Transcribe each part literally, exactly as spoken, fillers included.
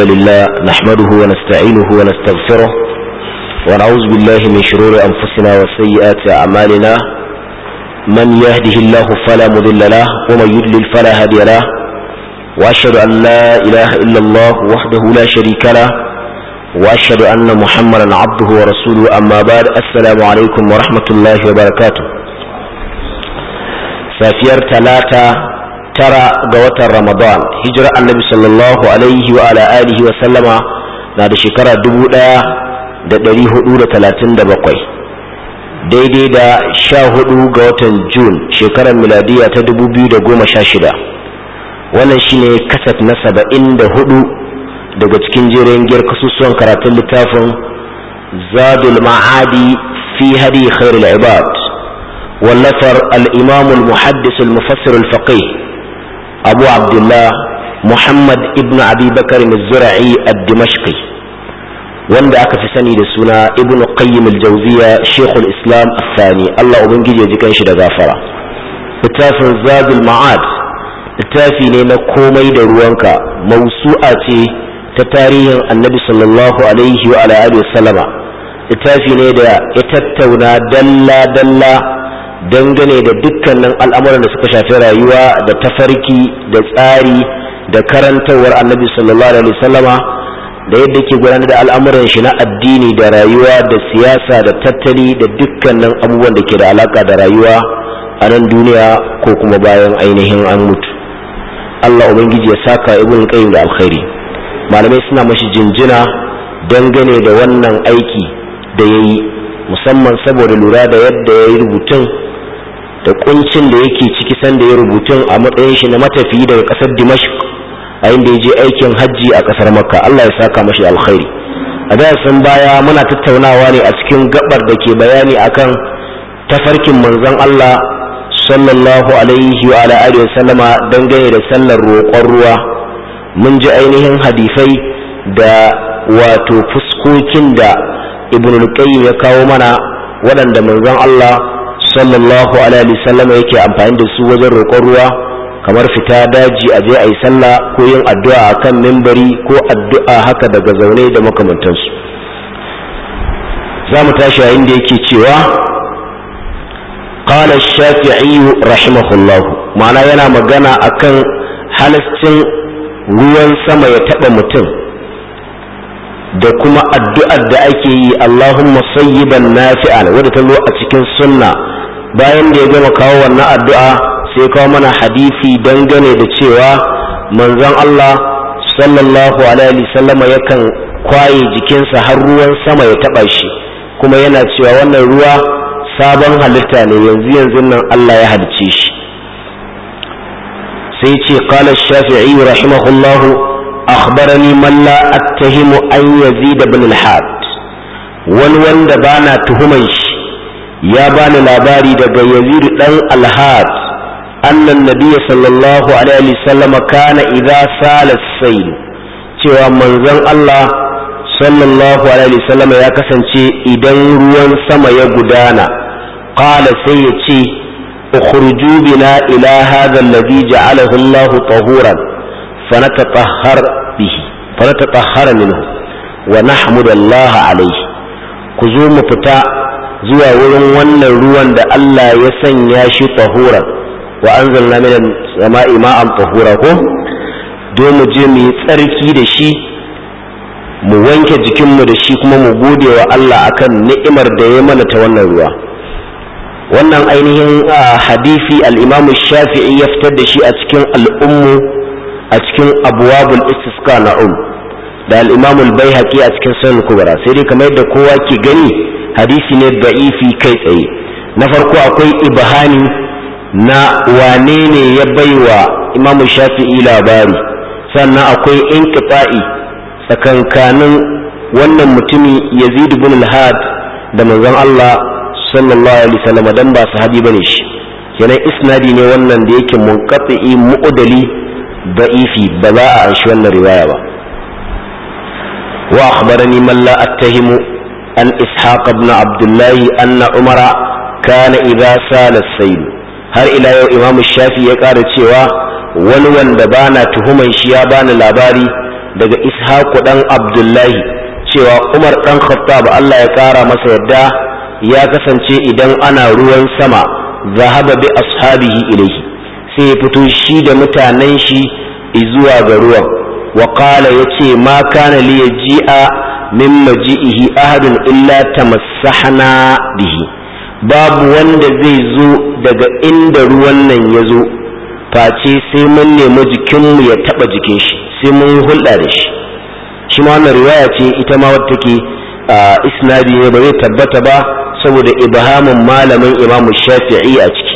لله نحمده ونستعينه ونستغفره ونعوذ بالله من شرور أنفسنا وسيئات أعمالنا من يهده الله فلا مضل له ومن يضلل فلا هادي له وأشهد أن لا إله إلا الله وحده لا شريك له وأشهد أن محمدا عبده ورسوله أما بعد السلام عليكم ورحمة الله وبركاته. سافير ثلاثة ترى قوة رمضان هجرة النبي صلى الله عليه وعلى آله وسلم نادي شكرا دبولا da ɗari hudu da talatin da bakwai daidai da sha hudu ga watan Jun shekarar miladiya ta dubu biyu da goma sha shida. Wannan shine kasat na saba'in da hudu daga cikin jerin giyar kasusuwan karatun littafin Zadul Ma'adi fi hadi khairul ibad wallafar al-imam al-muhaddis al-mufassir al-faqih Abu Abdullah Muhammad ibn Abi Bakr al-Zura'i ad-Dimashqi wanda aka fi sani da suna Ibn Qayyim al-Jawziyya Sheikhul Islam al-Thani, Allah ubangiji ya ji kanshi da gafara. Littafin Zadul Ma'ad littafi ne na komai da ruwanka, mausu'a ce ta tarihin Annabi sallallahu alaihi wa alihi wasallama. Littafi ne da ya tattauna dalla dalla dangane da dukkanin al'amuran da suka shafi rayuwa da tafarki da tsari da karantawar Annabi sallallahu alaihi wasallama, da yadda ke gudanar da al'amuran shi na addini da rayuwa da siyasa da tattali da dukkanin abubuwan da ke da alaka da rayuwa a nan duniya ko kuma bayan ainihin an mutu. Allah ubangiji ya saka Ibn Qayyim da alkhairi. Malamai suna mashi jinjina dangane da wannan aiki da yayi, musamman saboda lura da yadda yayi rubutun da kuncin da yake ciki sanda ya rubutun a matsayin shi na matafiyi daga kasar Dimashq a inda ya je aikin hajji a kasar Makka. Allah ya saka mashi alkhairi. A darasin baya muna tattaunawa ne a cikin gabar da ke bayani akan tafarkin manzon Allah sallallahu alaihi wa ala alihi wasallama dangane da sallar roƙon ruwa. Mun ji ainihin hadisai da wato fuskokin da Ibn al-Qayyim ya kawo mana waɗanda manzon Allah sallallahu alaihi wasallama yake amfani da su wajen roƙon ruwa, kamar fita daji a je a yi sallah ko yin addu'a a kan mimbari ko addu'a haka daga zaune da makamantansu. Za mu tashi yayin da yake cewa qala shafi'i rahimahullah, ma'ana yana magana akan halascin ruwan sama ya taɓa mutum da kuma addu'ar da ake yi Allahumma sayyiban nafi'an wadda ta zo a cikin sunna. Bayan da ya gama kawo wannan addu'a sai kawo mana hadisi dangane da cewa manzon Allah sallallahu alaihi wasallama yakan kwaye jikinsa har ruwan sama ya taba shi, kuma yana cewa wannan ruwa sabon halitta ne, yanzu yanzu nan Allah ya halice shi. sai ce qala shafi'i rahimahullahu akhbarani man la attahimu an yazid ibn al-had, wani wanda bana tuhuman shi ya bani labari daga yazid dan al-had أن النبي صلى الله عليه وسلم كان إذا سال السيل cewa manzon Allah sallallahu alaihi wasallam ya kasance idan ruwan sama ya gudana qala sai ya ce ukhruju bina ila hadha alladhi ja'alahu Allah tahuran fanatatahhar bihi fanatatahhar minhu wa nahmud Allah alaihi, ku zo mu fita zuwa wurin wannan ruwan da Allah ya sanya shi tahuran wa anzalna minan sama'i ma'an tahura, ko don mu je mu yi tsarki da shi mu wanke jikinmu da shi kuma mu gode wa Allah akan ni'imar da ya mana ta wannan ruwa. Wannan ainihin hadisi al-Imam Shafi'i ya fitar da shi a cikin al-Ummu a cikin abwabul istisqa na'um, da al-Imam al-Baihaqi a cikin Sunan Kubra. Sai dai kamar yadda kowa ke gani hadisi ne da'ifi kai tsaye. Na farko akwai ibhani na wane ne ya baiwa Imam Shafi'i labari, sannan akwai inqita'i tsakankanin wannan mutumi Yazid ibn al-Had da manzon Allah sallallahu alaihi wasallam, dan ba sahabi bane shi, kenan isnadi ne wannan da yake munqati mu'dali da'ifi, ba za a anshi wannan riwaya ba. wa akhbarani man la attahimu an ishaq ibn abdullah anna umara kana idha sala as-sayl. Har ila yau Imam Shafi ya ƙara cewa wani wanda bana tuhuman shi ya bani labari daga Ishaq dan Abdullahi cewa Umar dan Khattab Allah ya kara masa yadda ya kasance idan ana ruwan sama zahaba bi ashabihi ilayhi sai ya fito shi da mutanen shi zuwa ga ruwan wa qala yace ma kana li yaji'a min maji'ihi ahadun illa tamassahna bihi babu wanda zai zo daga inda ruwan nan ya zo face sai mun nemi jikinmu ya taba jikin shi sai mun hulɗa da shi shi ma wannan riwaya ce ita ma wadda take isnadi ne ba zai tabbata ba saboda ibhamin malamin Imam Shafi'i a ciki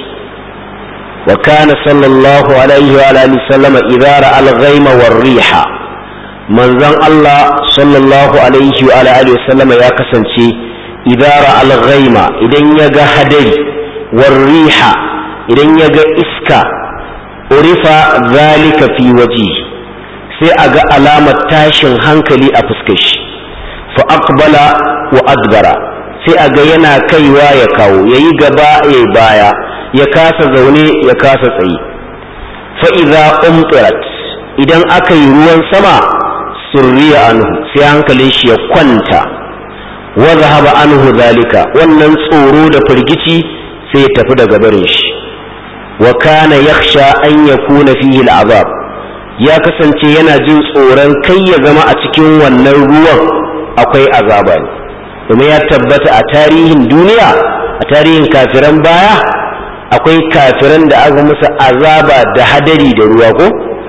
wa kana sallallahu alaihi wa alihi sallama idza ra'a al-ghayma war-riha manzon Allah sallallahu alaihi wa alihi sallama ya kasance idza ra'a al-ghayma idan ya ga hadari war-riha idan ya ga iska urifa zalika fi waji sai a ga alamar tashin hankali a fuskar shi fa aqbala wa adbara sai a ga yana kaiwa ya kawo yayi gaba yayi baya ya kasa zaune ya kasa tsaye fa idza umtirat idan aka yi ruwan sama surriya anhu sai hankalin shi ya kwanta wa zahaba anhu zalika wannan tsoro da firgici sai ya tafi daga barin shi wa kana yakhsha an yakuna fihi al'azab ya kasance yana jin tsoron kai ya zama a cikin wannan ruwan akwai azaba ne kuma ya tabbata a tarihin duniya a tarihin kafiran baya akwai kafiran da aka musu azaba da hadari da ruwa ko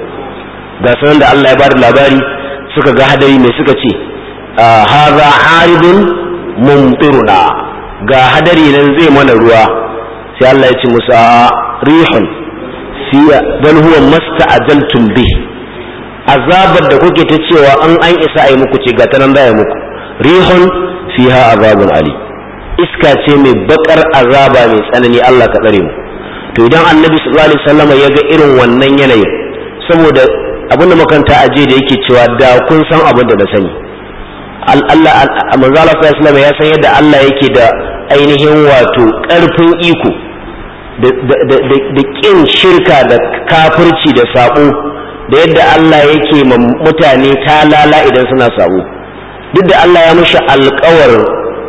ga sanan da Allah ya bada labari suka ga hadari mai suka ce hadha aridun mumtiruna ga hadari nan zai mana ruwa sai Allah ya ce musu rihun fiya bal huwa masta'ajaltum bih azabar da kuke ta cewa an an isa ai muku ce ga ta nan da muku rihun fiha azabun ali iska ce mai bakar azaba mai tsanani Allah ka tsare mu to idan annabi sallallahu alaihi wasallam ya ga irin wannan yanayin saboda abinda makanta aje da yake cewa da kun san abin da na sani Allah manzo Allah sallallahu alaihi wasallam ya san yadda Allah yake da ainihin wato karfin iko da ƙin shirka da kafirci da sabo da yadda Allah yake ma mutane talala idan suna sabo duk da Allah ya mushi alƙawarin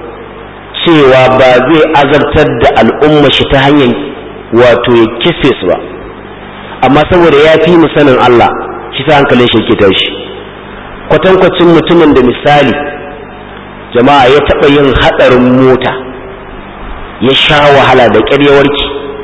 cewa ba zai azabtar da al'umma shi ta hanyar wato ya kisse su ba amma saboda ya fi mu sanin Allah shi sa hankalin shi yake tashi kwatankwacin mutumin da misali jama'a ya taɓa yin haɗarin mota ya sha wahala da ƙyar ya warke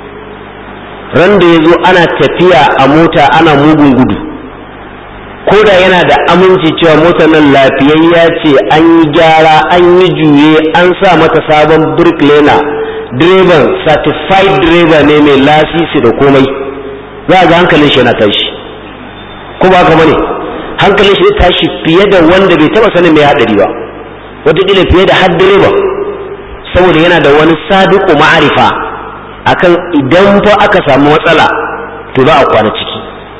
ran da ya zo ana tafiya a mota ana mugun gudu ko da yana da aminci cewa motar nan lafiyayya ce an yi gyara an yi juye an sa mata sabon brake liner direban certified driver ne mai lasisi da komai za ga hankalin shi yana tashi ko ba haka bane hankalin shi ya tashi fiye da wanda bai taba sanin mai hadari ba wataƙila fiye da har direba saboda yana da wani sabiqu ma'arifa akan idan fa aka samu matsala to za a kwana ciki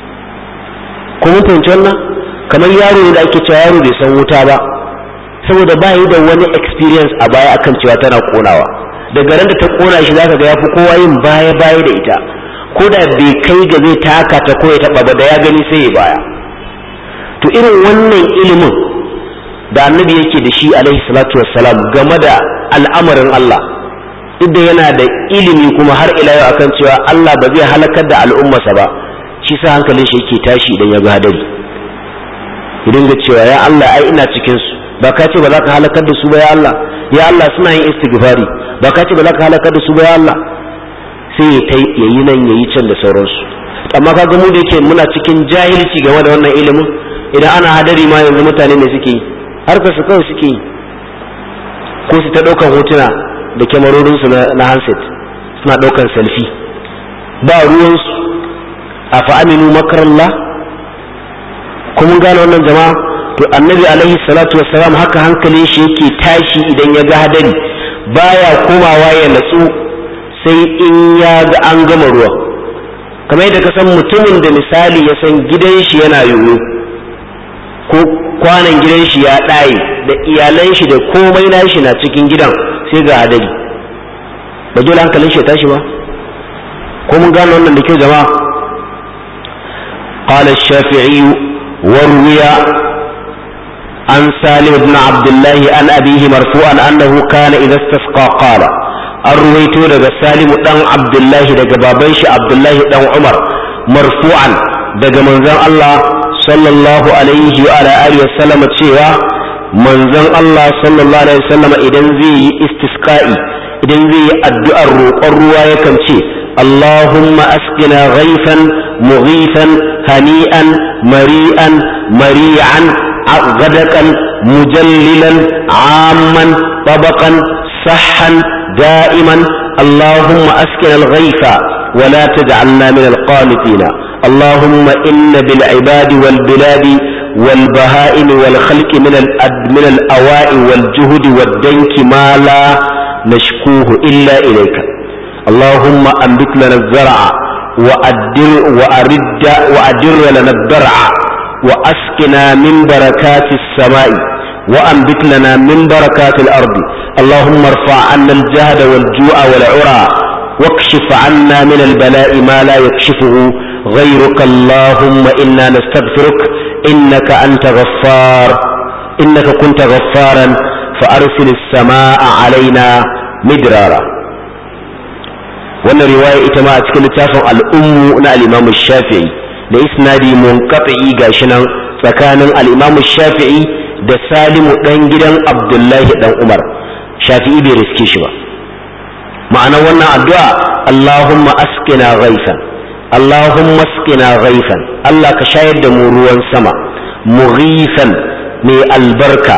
ko mun fahimci wannan kamar yaro ne da ake cewa yaro bai san wuta ba saboda ba yi da wani experience a baya akan cewa tana konawa daga ran da ta kona shi zaka ga yafi kowa yin baya baya da ita ko da bai kai ga zai taka ta ko ya taba ba da ya gani sai ya baya to irin wannan ilimin da annabi yake da shi alaihi salatu wassalam game da al'amarin Allah duk da yana da ilimi kuma har ila yau akan cewa Allah ba zai halakar da al'ummarsa ba shi sa hankalin shi yake tashi idan ya ga hadari idan ga cewa ya Allah ai ina cikin su ba ka ce ba za ka halakar da su ba ya Allah ya Allah suna yin istighfari ba ka ce ba za ka halakar da su ba ya Allah sai ya tai yayi nan yayi can da sauransu amma kaga mu da yake muna cikin jahilci game da wannan ilimin idan ana hadari ma yanzu mutane ne suke yi harkar su kawai suke yi ko su ta ɗaukar hotuna da kyamarorinsu na handset suna ɗaukar selfie ba ruwansu a fa'aminu makarallah kuma gane wannan jama'a to annabi alaihi salatu wassalam haka hankalin shi yake tashi idan ya ga hadari baya komawa ya natsu sai in ya ga an gama ruwa kamar yadda ka san mutumin da misali ya san gidan shi yana yoyo ko kwanan gidan shi ya ɗaye da iyalan shi da komai na shi na cikin gidan sai ga hadari ba dole hankalin shi ya tashi ba ko mun gano wannan da kyau jama'a qala ash-shafi'i wa ruwiya عن سالم بن عبد الله عن أبيه مرفوعا أنه كان إذا استسقى قال الرويت لك سالم بن عبد الله لك بابيش عبد الله بن عمر مرفوعا لك منزل الله صلى الله عليه وعلى آله وسلم تشيوا منزل الله صلى الله عليه وسلم إذن زي استسقائي إذن زي الدعاء الرواية كم شيء اللهم أسقنا غيثا مغيثا هنيئا مريئا مريعا غدقا مجللا عاما طبقا صحا دائما اللهم أسقنا الغيث ولا تجعلنا من القانطين اللهم إن بالعباد والبلاد والبهائم والخلق من من الأواء والجهد والدنك ما لا نشكوه إلا إليك اللهم أنبت لنا الزرع وأدر وأرد وأدر لنا الضرع وأسقنا من بركات السماء وأنبت لنا من بركات الأرض اللهم ارفع عنا الجهد والجوع والعرى واكشف عنا من البلاء ما لا يكشفه غيرك اللهم إنا نستغفرك إنك أنت غفار إنك كنت غفارا فأرسل السماء علينا مدرارا. wannan riwaya ita ma a cikin littafin al'ummu na al-Imam Shafi'i da isnadi munqati gashi nan tsakanin al-Imam Shafi'i da Salimu dan gidan Abdullahi dan Umar. Shafi'i bai riske shi ba. ma'ana wannan addu'a Allahumma asqina ghaifan Allahumma asqina ghaifan Allah ka shayar da mu ruwan sama mughifan mai albarka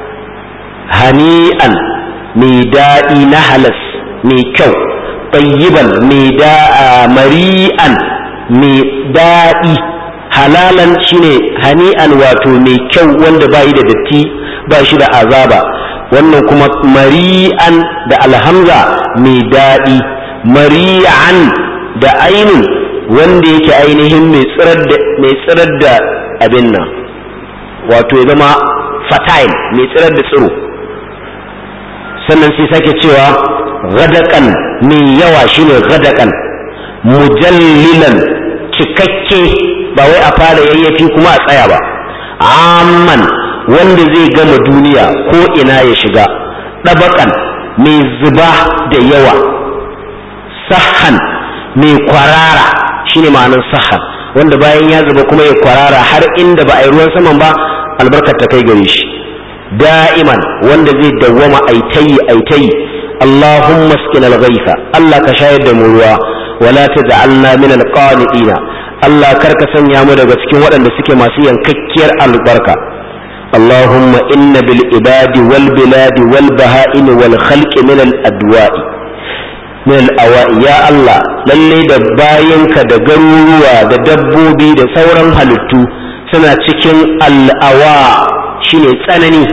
hani'an mai daɗi na halas mai kyau tayyiban mai da mari'an mai daɗi halalan shine hani'an wato mai kyau wanda ba yi da datti ba shi da azaba wannan kuma mari'an da alhamza mai daɗi mari'an da ainun wanda yake ainihin mai tsirar da mai tsirar da abin nan wato ya zama fertile mai tsirar da tsiro sannan sai sake cewa gadakan mai yawa shine gadakan mujallilan cikakke ba wai a fara yayyafi kuma a tsaya ba amman wanda zai gama duniya ko ina ya shiga dabakan mai zuba da yawa sahan mai kwarara shine ma'anar sahan wanda bayan ya zuba kuma ya kwarara har inda ba a yi ruwan saman ba albarkar ta kai gare shi da'iman wanda zai dawwama aitayi aitayi Allahumma asqina al-ghaytha Allah ka shayar da mu ruwa wala taj'alna min al-qanitina Allah karka sanya mu daga cikin waɗanda suke masu yankakkiyar albarka Allahumma inna bil ibadi wal biladi wal baha'im wal khalqi min al-adwa'i min al-awa'i ya Allah lalle da bayinka da garuruwa da dabbobi da sauran halittu suna cikin al-awa shine tsanani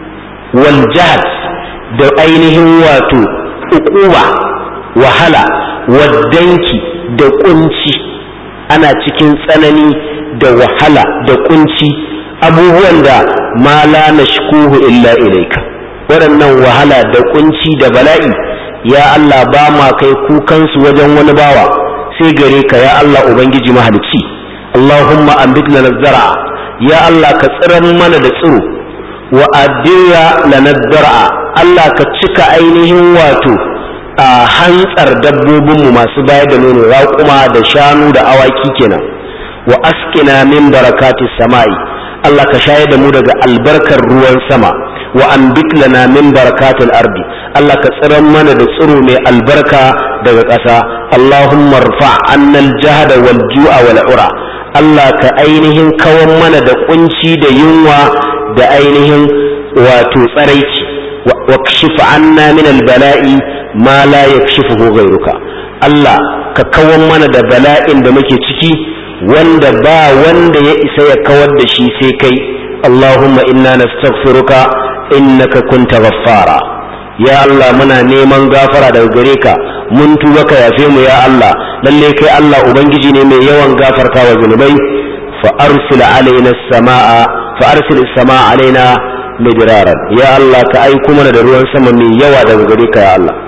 wal jahd da ainihin wato ukuba wahala waddanki da kunci ana cikin tsanani da wahala da kunci abubuwan da ma la nashkuhu illa ilayka waɗannan wahala da kunci da bala'i ya Allah ba ma kai kukansu wajen wani bawa sai gare ka ya Allah ubangiji mahalicci Allahumma anbit lana zar'a ya Allah ka tsiran mana da tsiro wa adira lana zar'a Allah ka cika ainihin wato a hantsar dabbobinmu masu bayar da nono raƙuma da shanu da awaki kenan wa askina min barakatis sama'i Allah ka shayar da mu daga albarkar ruwan sama wa anbit lana min barakatil ardi Allah ka tsiran mana da tsiro mai albarka daga ƙasa Allahumma rfa' anna al-jahda wal ju'a wal ura Allah ka ainihin kawan mana da kunci da yunwa da ainihin wato tsaraici wa kashif anna min al-bala'i ma la yakshifuhu ghayruka Allah ka kawan mana da bala'in da muke ciki wanda ba wanda ya isa ya kawar da shi sai kai Allahumma inna nastaghfiruka innaka kunta ghaffara ya Allah muna neman gafara daga gare ka mun tuba ka yafe mu ya Allah lalle kai Allah ubangiji ne mai yawan gafarta wa zunubai fa arsil alaina as-samaa fa arsil as-samaa alaina midraran ya Allah ka aiko mana da ruwan sama mai yawa daga gare ka ya Allah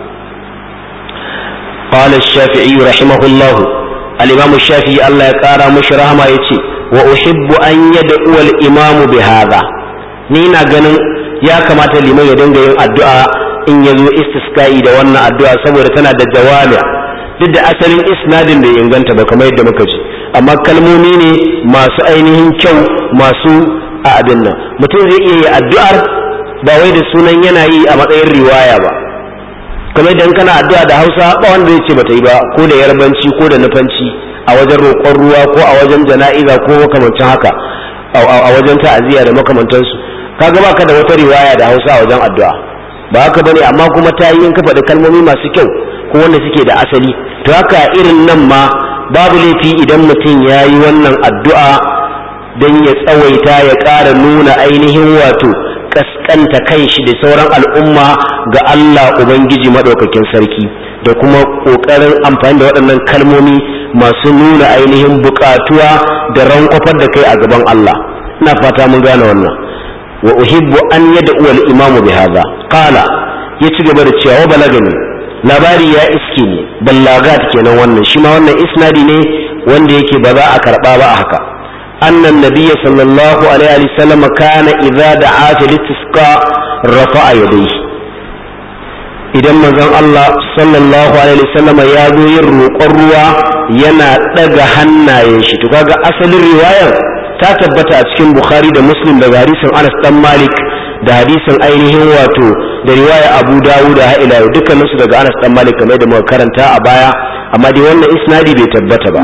قال الشافعي رحمه الله الإمام الشافعي الله يقارى مش رحمه يتي وأحب أن يدعو الإمام بهذا ni ina ganin ya kamata liman ya dinga yin addu'a in ya zo istisqa'i da wannan addu'a saboda tana da jawami duk da asalin isnadin bai inganta ba kamar yadda muka ji amma kalmomi ne masu ainihin kyau masu a abin nan mutum zai iya yi addu'ar ba wai da sunan yana yi a matsayin riwaya ba kamar idan kana addu'a da Hausa ba wanda zai ce bata yi ba ko da yarbanci ko da nufanci a wajen roƙon ruwa ko a wajen jana'iza ko makamancin haka a wajen ta'aziyya da makamantansu kaga baka da wata riwaya da Hausa a wajen addu'a ba haka bane amma kuma ta yi in ka faɗi kalmomi masu kyau ko wanda suke da asali to haka irin nan ma babu laifi idan mutum ya yi wannan addu'a don ya tsawaita ya ƙara nuna ainihin wato kaskanta kan shi da sauran al'umma ga Allah Ubangiji maɗaukakin sarki da kuma ƙoƙarin amfani da waɗannan kalmomi masu nuna ainihin buƙatuwa da rankwafar da kai a gaban Allah ina fata mun gane wannan wa uhibbu an yad'u al-imamu bi hadha qala ya ci gaba da cewa balagani labari ya iske ne ballagat kenan wannan shi ma wannan isnadi ne wanda yake ba za a karba ba a haka annan nabiyyi sallallahu alaihi wa sallam kana idza da'a fil istisqa rafa'a yadayhi idan manzon Allah sallallahu alaihi wa sallam ya zo yin roƙon ruwa yana daga hannayen shi to kaga asalin riwayar ta tabbata a cikin Bukhari da Muslim daga hadisin Anas dan Malik da hadisin ainihin wato da riwaya Abu Dawud da ila dukkanin su daga Anas dan Malik kamar da muka karanta a baya amma dai wannan isnadi bai tabbata ba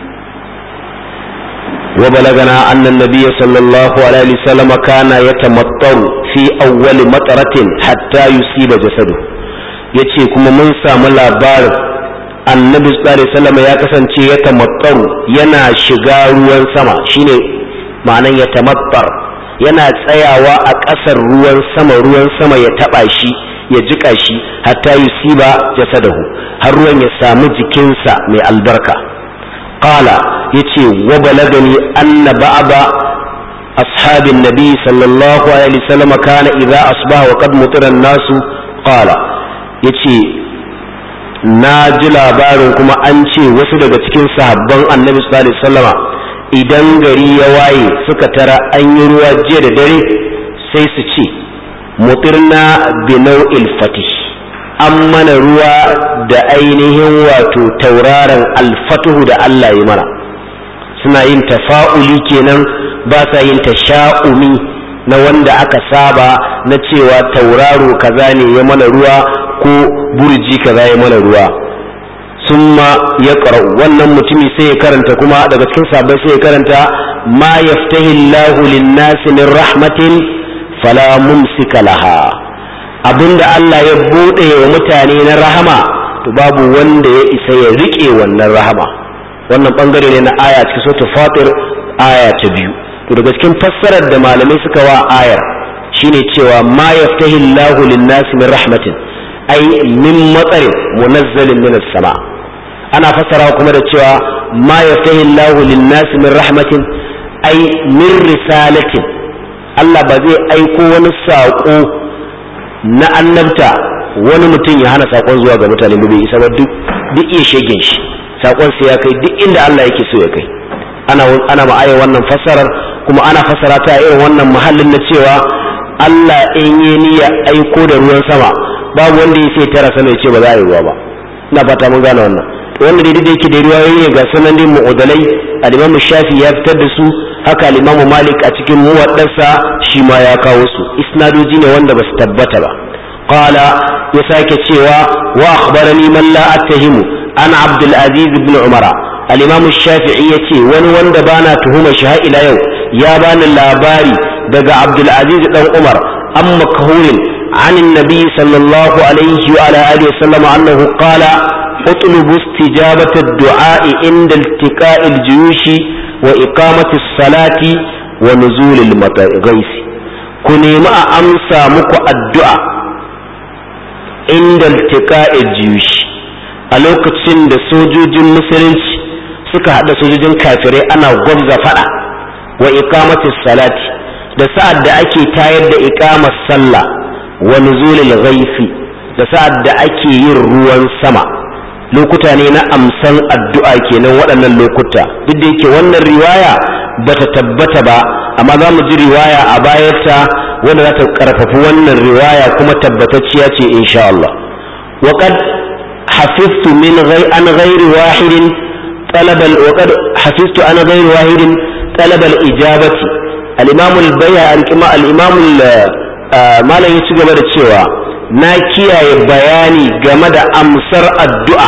wa balagana anna an-nabiy sallallahu alaihi wasallam kana yatamattaru fi awwal mataratin hatta yusiba jasadu yace kuma mun samu labarin annabi sallallahu alaihi wasallam ya kasance yatamattaru yana shiga ruwan sama shine ma'anan yatamattar yana tsayawa a ƙasar ruwan sama ruwan sama ya taɓa shi ya jiƙa shi hatta yusiba jasadahu har ruwan ya samu jikinsa mai albarka qala yace wa balagani anna ba'da ashabin nabi sallallahu alaihi wasallam kana idza asbaha wa qad mutira an-nasu qala yace na ji labarin kuma an ce wasu daga cikin sahabban annabi sallallahu alaihi wasallama idan gari ya waye suka tara an yi ruwa jiya da dare sai su ce mutirna bi nau'il fatih an mana ruwa da ainihin wato tauraron alfatuhu da Allah ya mana suna yin tafa'uli kenan ba sa yin tasha'umi na wanda aka saba na cewa tauraro kaza ne ya mana ruwa ko burji kaza ya mana ruwa summa ya ƙarau wannan mutumi sai ya karanta kuma daga cikin sabai sai ya karanta ma yaftahi Allahu lin-nasi min rahmatin fala mumsika laha abinda Allah ya bude wa mutane na rahama to babu wanda ya isa ya rike wannan rahama wannan bangare ne na aya cikin suratul fatir aya ta biyu to daga cikin fassarar da malamai suka wa ayar shine cewa ma yaftahi Allahu lin-nasi min rahmatin ay min matsarin munazzalin minas sama ana fassarawa kuma da cewa ma yaftahi Allahu lin-nasi min rahmatin ay min risalatin Allah ba zai aiko wani sako na annabta wani mutum ya hana sakon zuwa ga mutane ba bai isa ba duk duk iya shegen shi sakon sai ya kai duk inda Allah yake so ya kai ana ana ma'aya wannan fassarar kuma ana fassara ta irin wannan mahallin na cewa Allah in yi niyya aiko da ruwan sama babu wanda ya sai tara sana ya ce ba za a yi ruwa ba ina fata mun gane wannan wanda dai da yake da riwayoyi ne ga sanan din mu'udalai al-Imam Shafi ya fitar da su haka al-Imam Malik a cikin muwaddarsa shi ma ya kawo su isnadoji ne wanda basu tabbata ba qala ya sake cewa wa akhbarani man la attahimu ana Abdul Aziz ibn Umar al-Imam Shafi'i yace wani wanda bana tuhuma shi har ila yau ya bani labari daga Abdul Aziz dan Umar amma kahurin عن النبي صلى الله عليه وعلى آله وسلم أنه قال اطلبوا استجابة الدعاء عند التقاء الجيوش وإقامة الصلاة ونزول الغيث كوني ما أمسى مكو الدعاء عند التقاء الجيوش ألوكتشن دا سوجوج المسلمين suka hada sojojin kafirai ana gwabza fada wa iqamatis salati da sa'ad da ake tayar da iqamar sallah wa nuzulil ghaifi da sa'ad da ake yin ruwan sama lokuta ne na amsan addu'a kenan waɗannan lokuta duk da yake wannan riwaya bata tabbata ba amma za mu ji riwaya a bayarta wanda za ta karfafi wannan riwaya kuma tabbatacciya ce insha Allah. wa qad hafiztu min ghayr an ghayri wahidin talab al wa qad hafiztu an ghayri wahidin talab al ijabati. al-imam al-bayhaqi al-imam malam ya ci gaba da cewa na kiyaye bayani game da amsar addu'a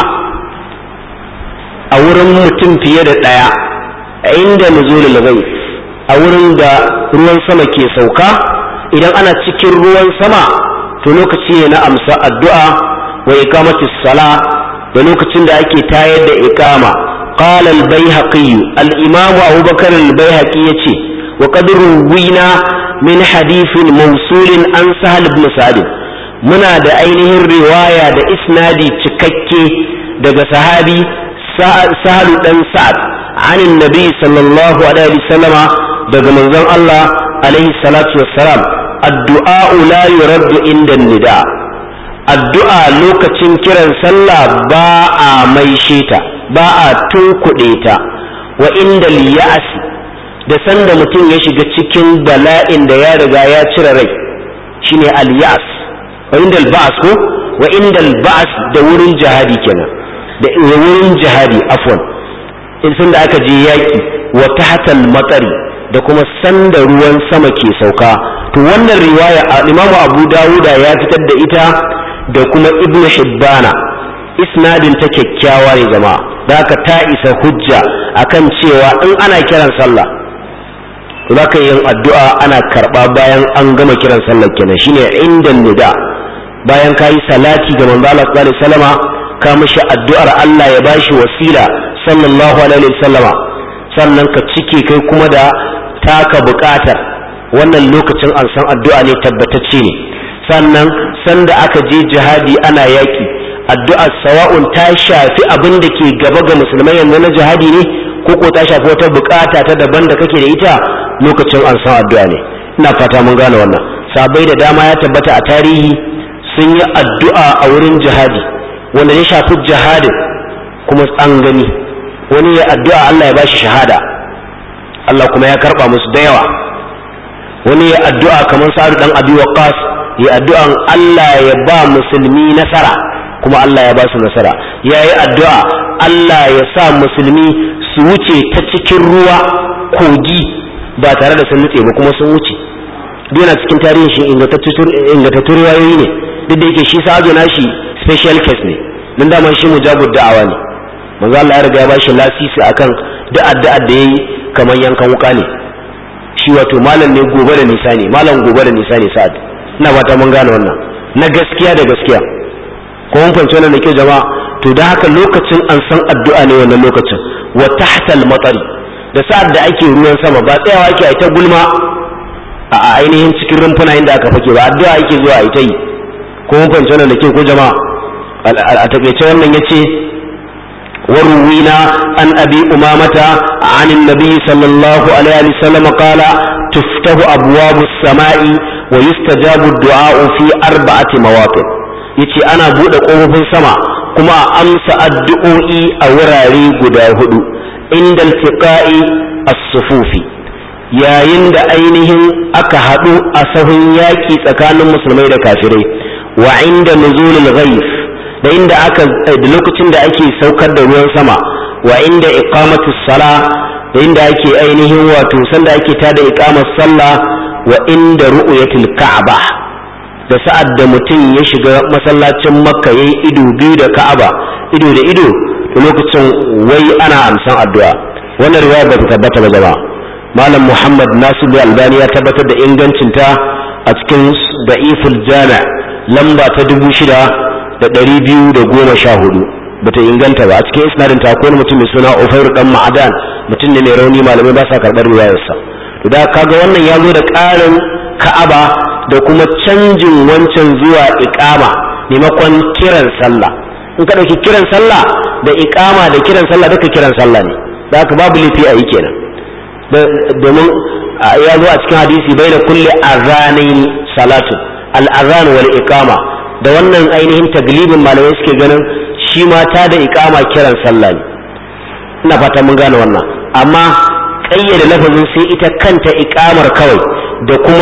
a wurin mutum fiye da ɗaya inda nuzulul ghaib, a wurin da ruwan sama ke sauka. idan ana cikin ruwan sama to lokaci ne na amsa addu'a wa iqamatis sala, da lokacin da ake tayar da iqama. qala al-baihaqi al-imam abubakar al-baihaqi yace wa qad ruwina min hadithin mawsulin an sahal ibn sa'd, muna da ainihin riwaya da isnadi cikakke daga sahabi sahal dan sa'd anin nabi sallallahu alaihi wasallama, daga manzon Allah alaihi salatu wassalam, addu'a la yuraddu inda nida, addu'a lokacin kiran sallah ba a maishe ta, ba a tunkuɗe ta. wa inda liya'asi, da sanda mutum ya shiga cikin bala'in da ya riga ya cire rai shine al-ya'as. wa inda al-ba'as ko wa inda al-ba'as da wurin jihadi kenan, da wurin jihadi afwan, in sun da aka je yaki. wa tahtal matsari, da kuma sanda ruwan sama ke sauka. to wannan riwaya Imam Abu Dawud ya fitar da ita da kuma Ibn Hibbana, isnadin ta kyakkyawa ne jama'a, da aka ta isa hujja akan cewa in ana kiran sallah to zaka yin addu'a ana karba bayan an gama kiran sallah kenan, shine inda nida, bayan kayi salati ga manzo Allah sallallahu alaihi wasallama, ka mishi addu'ar Allah ya bashi wasila sallallahu alaihi wasallama, sannan ka cike kai kuma da taka bukatar. wannan lokacin an san addu'a ne tabbatacce ne. sannan sanda aka je jihadi ana yaki, addu'a sawa'un ta shafi abin da ke gaba ga musulmai yanzu na jihadi ne ko ko ta shafi wata bukata ta daban da kake da ita, lokacin an san addu'a ne. ina fata mun gane wannan. sabai da dama ya tabbata a tarihi sun yi addu'a a wurin jihadi wanda ya shafi jihadin kuma an gani. wani ya addu'a Allah ya bashi shahada, Allah kuma ya karba musu da yawa. wani ya addu'a kamar Sa'ad dan Abi Waqqas, ya addu'an Allah ya ba musulmi nasara kuma Allah ya ba su nasara. yayi addu'a Allah ya sa musulmi su wuce ta cikin ruwa kogi ba tare da sun nutse ba kuma sun wuce. duk cikin tarihin shi ingantattun riwayoyi ne, duk da yake shi Sa'ad na shi special case ne, dan dama shi mujabud da'awa ne. manzo Allah ya riga ya bashi lasisi akan duk addu'a da yayi kamar yankan wuka ne. shi wato malam ne gobe da nisa ne, malam gobe da nisa ne Sa'ad. ina fata mun gane wannan, na gaskiya da gaskiya. ko mun fahimci wannan da kyau jama'a. to da haka lokacin an san addu'a ne wannan lokacin. wa tahtal matari, da sa'ad da ake ruwan sama ba tsayawa ake ai ta gulma a ainihin cikin rumfuna inda aka fake ba, addu'a ake zuwa ai ta yi. ko mun fahimci wannan da kyau ko jama'a. a takeice wannan yace وروينا عن أبي أمامة عن النبي صلى الله عليه وسلم قال تفتح أبواب السماء ويستجاب الدعاء في أربعة مواطن. يتي أنا بود قوم السماء كما أمس الدعوء أوراري قداهد عند التقاء الصفوف، يا يند أينهم أكهد أسهم ياكي سكان المسلمين الكافرين، وعند نزول الغيث، da inda aka da lokacin da ake saukar da ruwan sama. wa inda iqamatus sala, da inda ake ainihin wato sanda ake tada iqamar sallah. wa inda ru'yatul ka'aba, da sa'ad da mutum ya shiga masallacin makka yayi ido biyu da ka'aba, ido da ido, da lokacin wai ana amsan addu'a. wannan riwaya ba ta tabbata ba jama'a. malam Muhammad Nasir Albani ya tabbatar da ingancinta a cikin da'iful jami' lamba ta dubu shida da ɗari biyu da goma sha hudu. bata inganta ba. a cikin isnadin ta akwai mutum mai suna Ufayr dan Ma'adan, mutum ne mai rauni, malamai ba sa karɓar riwayarsa. to da kaga wannan ya zo da ƙarin Ka'aba da kuma canjin wancan zuwa iqama maimakon kiran sallah. in ka dauki kiran sallah da iqama da kiran sallah duka kiran sallah ne, da haka babu lifi a yi kenan. domin ya zo a cikin hadisi bai da kulli azanaini salatu, al-azan wal iqama. da wannan ainihin taglibin malamai suke ganin shi ma ta da iqama kiran sallah ne. ina fata mun gane wannan. amma kayyade lafazin sai ita kanta iqamar kawai da kuma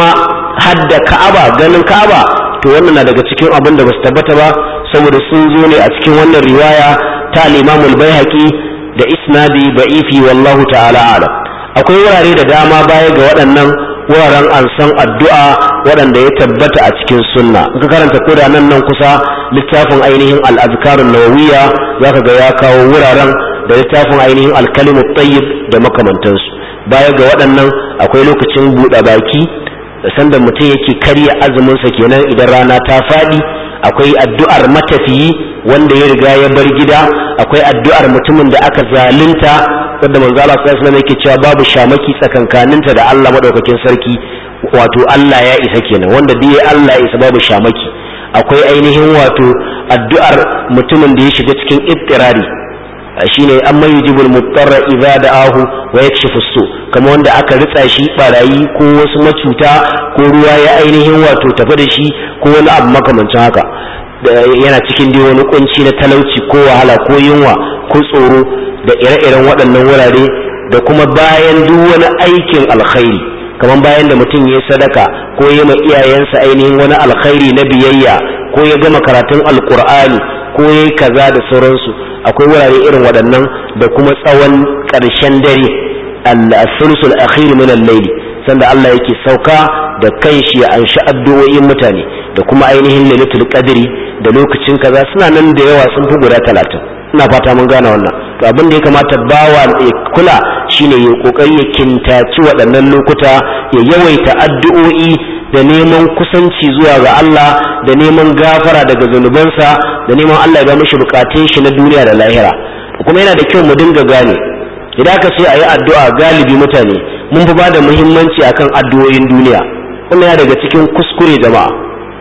hadda Ka'aba ganin Ka'aba to wannan na daga cikin abin da basu tabbata ba saboda sun zo ne a cikin wannan riwaya ta al-Imam al-Baihaqi da isnadi da'ifi wallahu ta'ala a'lam. Akwai wurare da dama baya ga waɗannan wuraren an san addu'a waɗanda ya tabbata a cikin sunna. In ka karanta koda nan nan kusa littafin ainihin al-azkarun nawawiyya zaka ga ya kawo wuraren da littafin ainihin al-kalimut tayyib da makamantansu. Baya ga waɗannan akwai lokacin buɗe baki da sanda mutum yake karya azumin sa kenan idan rana ta faɗi, akwai addu'ar matafiyi wanda ya riga ya bar gida, akwai addu'ar mutumin da aka zalunta wanda manzo Allah sallallahu alaihi wasallam yake cewa babu shamaki tsakankaninta da Allah madaukakin sarki, wato Allah ya isa kenan, wanda dai Allah ya isa babu shamaki. Akwai ainihin wato addu'ar mutumin da ya shiga cikin ittirari, shine amma yujibul muttarra idza da'ahu wa yakshifu su, kamar wanda aka ritsa shi barayi ko wasu macuta ko ruwa ya ainihin wato tafi da shi ko wani abu makamancin haka, yana cikin dai wani kunci na talauci ko wahala ko yunwa ko tsoro da ire-iren waɗannan wurare, da kuma bayan duk wani aikin alkhairi, kamar bayan da mutum ya sadaka ko ya ma iyayensa ainihin wani alkhairi na biyayya ko ya gama karatun alkur'ani ko ya yi kaza da sauransu. Akwai wurare irin waɗannan da kuma tsawon ƙarshen dare al-thuluthul akhir min al-layl sanda Allah yake sauka da kanshi ya anshi addu'o'in mutane, da kuma ainihin lailatul qadri da lokacin kaza suna nan da yawa sun fi guda talatin. Ina fata mun gane wannan. To abin da ya kamata bawa ya kula shine ya kokari ya kintaci waɗannan lokuta, ya yawaita addu'o'i da neman kusanci zuwa ga Allah, da neman gafara daga zunubansa, da neman Allah ya ga mishi bukatun shi na duniya da lahira. Kuma yana da kyau mu dinga gane idan aka ce ayi addu'a, galibi mutane mun fi bada muhimmanci akan addu'o'in duniya. Kuma yana daga cikin kuskure jama'a,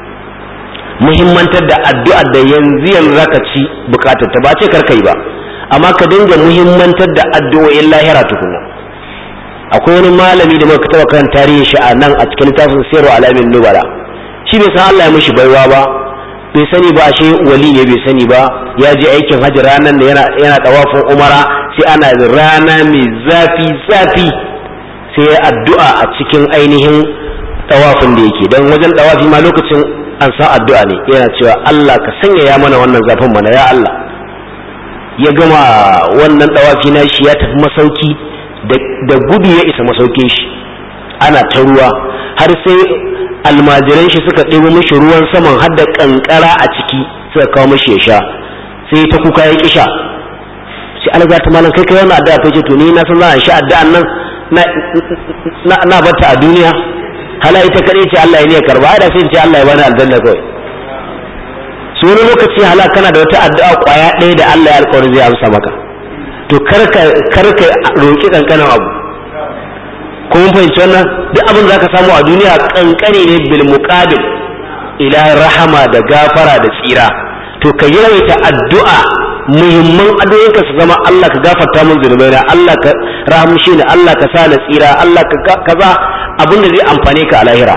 muhimmantar da addu'a da yanzu yanzu zaka ci bukatar ta, ba ce karka yi ba, amma ka dinga muhimmantar da addu'o'in lahira tukuna. Akwai wani malami da muka taba kan tarihin shi a nan a cikin littafin Sirru Alamin Nubala, shi bai san Allah ya mishi baiwa ba, bai sani ba, ashe wali ne bai sani ba. Ya je aikin hajji ranar da yana yana tawafin umara, sai ana rana mai zafi zafi, sai ya addu'a a cikin ainihin tawafin da yake, dan wajen tawafi ma lokacin an sa addu'a ne, yana cewa Allah ka sanya ya mana wannan zafin mana ya Allah. Ya gama wannan tawafi na shi ya tafi masauki, da gudu ya isa masaukin shi, ana ta ruwa har sai almajiran shi suka ɗebo mishi ruwan saman har da kankara a ciki suka kawo mishi ya sha, sai ta kuka ya kisha. sai alga ta malam kai kai wannan addu'a kai ce to ni na san za a sha addu'an nan na na bata a duniya, hala ita kadai ce Allah ya ne karba, da sai ce Allah ya bani aljanna kawai. so wani lokaci hala kana da wata addu'a kwaya ɗaya da Allah ya alƙawari zai amsa maka, to karka karka roki kankanin abu. ko mun fahimci wannan, duk abin da zaka samu a duniya kankane ne bil muqabil ila rahama da gafara da tsira. to ka yawaita addu'a, muhimman addu'o'inka su zama Allah ka gafarta min zunubaina, Allah ka rahamshe ni, Allah ka sa na tsira, Allah ka kaza, abin da zai amfane ka a lahira.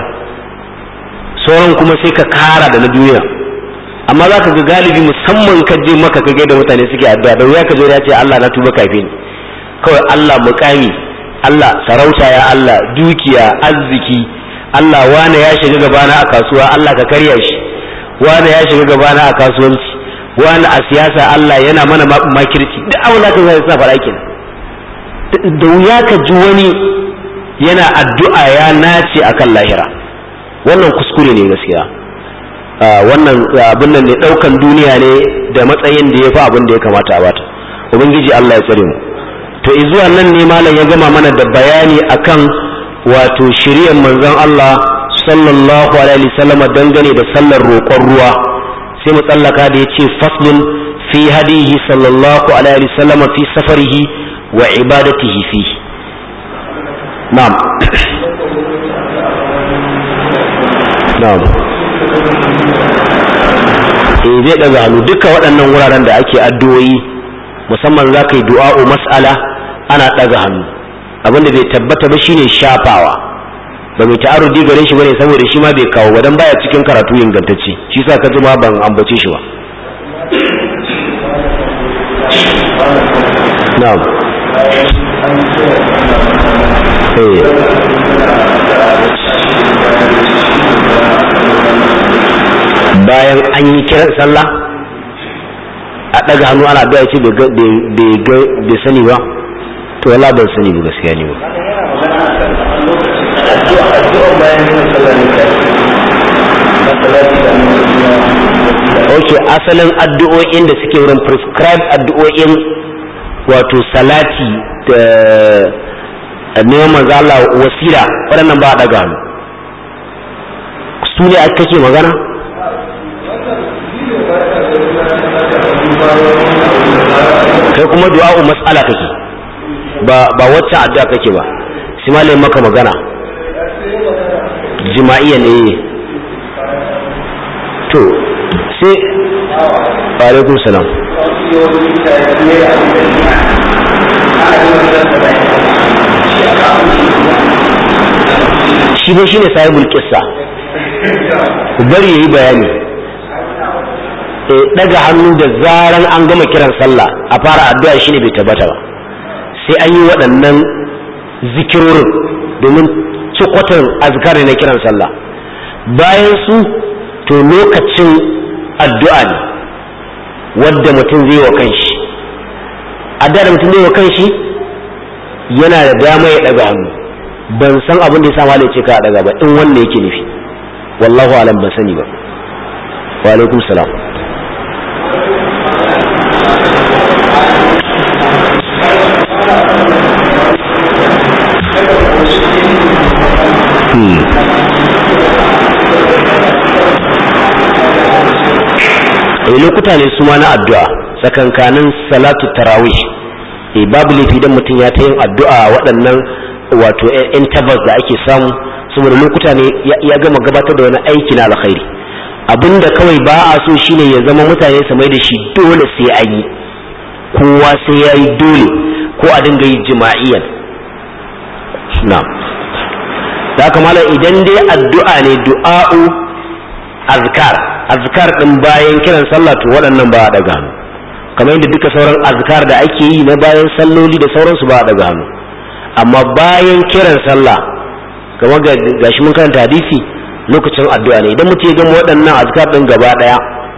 sauran kuma sai ka kara da na duniya. amma za ka ga galibi musamman ka je maka ka ga da mutane suke addu'a, da wuya ka zo ya ce Allah na tuba kafin kawai Allah mukami, Allah sarauta, ya Allah dukiya, arziki, Allah wane ya shiga gabana a kasuwa Allah ka karya shi, wane ya shiga gabana a kasuwanci, wane a siyasa Allah yana mana makirci. duk abin da ka zai sa fara kenan. da wuya ka ji wani yana addu'a ya nace akan lahira. wannan kuskure ne gaskiya. wannan abin nan ne, daukan duniya ne da matsayin da ya fi abin da ya kamata a bata. ubangiji Allah ya tsare mu. to izuwa nan ne malam ya gama mana da bayani akan wato shiriyar manzon Allah sallallahu alaihi wasallam dangane da sallar roƙon ruwa. sai mu tsallaka da yace faslun fi hadihi sallallahu alaihi wasallam fi safarihi wa ibadatihi fi. na'am na'am eh zai daga hannu duka waɗannan wuraren da ake addu'o'i, musamman za ka yi du'a'u mas'ala ana daga hannu. abinda bai tabbata ba shine shafawa, ba mai ta'arudi gare shi bane saboda shi ma bai kawo ba, dan baya cikin karatu ingantacce, shi sa ka ji ma ban ambace shi ba. na'am eh bayan an yi kiran sallah a daga hannu ana addu'a ce bai sani ba to wala ban sani ba gaskiya ne ba. ok asalin addu'o'in da suke wurin prescribed addu'o'in wato salati da neman manzo Allah wasila waɗannan ba a daga hannu su ne kake magana. kai kuma du'a'u mas'ala kake ba ba wacce addu'a kake ba sai malai maka magana jima'iyya ne to sai alaikum salam shi ne shine sahibul qissa ku bari yayi bayani daga hannu da zaran an gama kiran sallah a fara addu'a shine bai tabbata ba sai an yi waɗannan zikirorin domin cikwatar azkar na kiran sallah bayan su to lokacin addu'a ne wadda mutum zai wa kanshi addu'a da mutum zai wa kanshi yana da dama ya daga hannu ban san abin da ya sa malai ce ka daga ba in wanda yake nufi wallahu alam ban sani ba wa alaikum salam. eh lokuta ne su ma na addu'a tsakankanin salatu tarawih eh babu laifi dan mutum ya ta yin addu'a waɗannan wato intervals da ake samu saboda lokuta ne ya gama gabatar da wani aiki na alkhairi abinda kawai ba a so shine ya zama mutane su mai da shi dole sai an yi kowa sai ya yi dole ko a dinga yi jima'iyan na'am da kamala idan dai addu'a ne du'a'u azkar azkar din bayan kiran sallah to waɗannan ba a daga hannu kamar yadda duka sauran azkar da ake yi na bayan salloli da sauransu ba a daga hannu amma bayan kiran sallah kamar gashi mun karanta hadisi lokacin addu'a ne idan mutum ya gama waɗannan azkar din gaba daya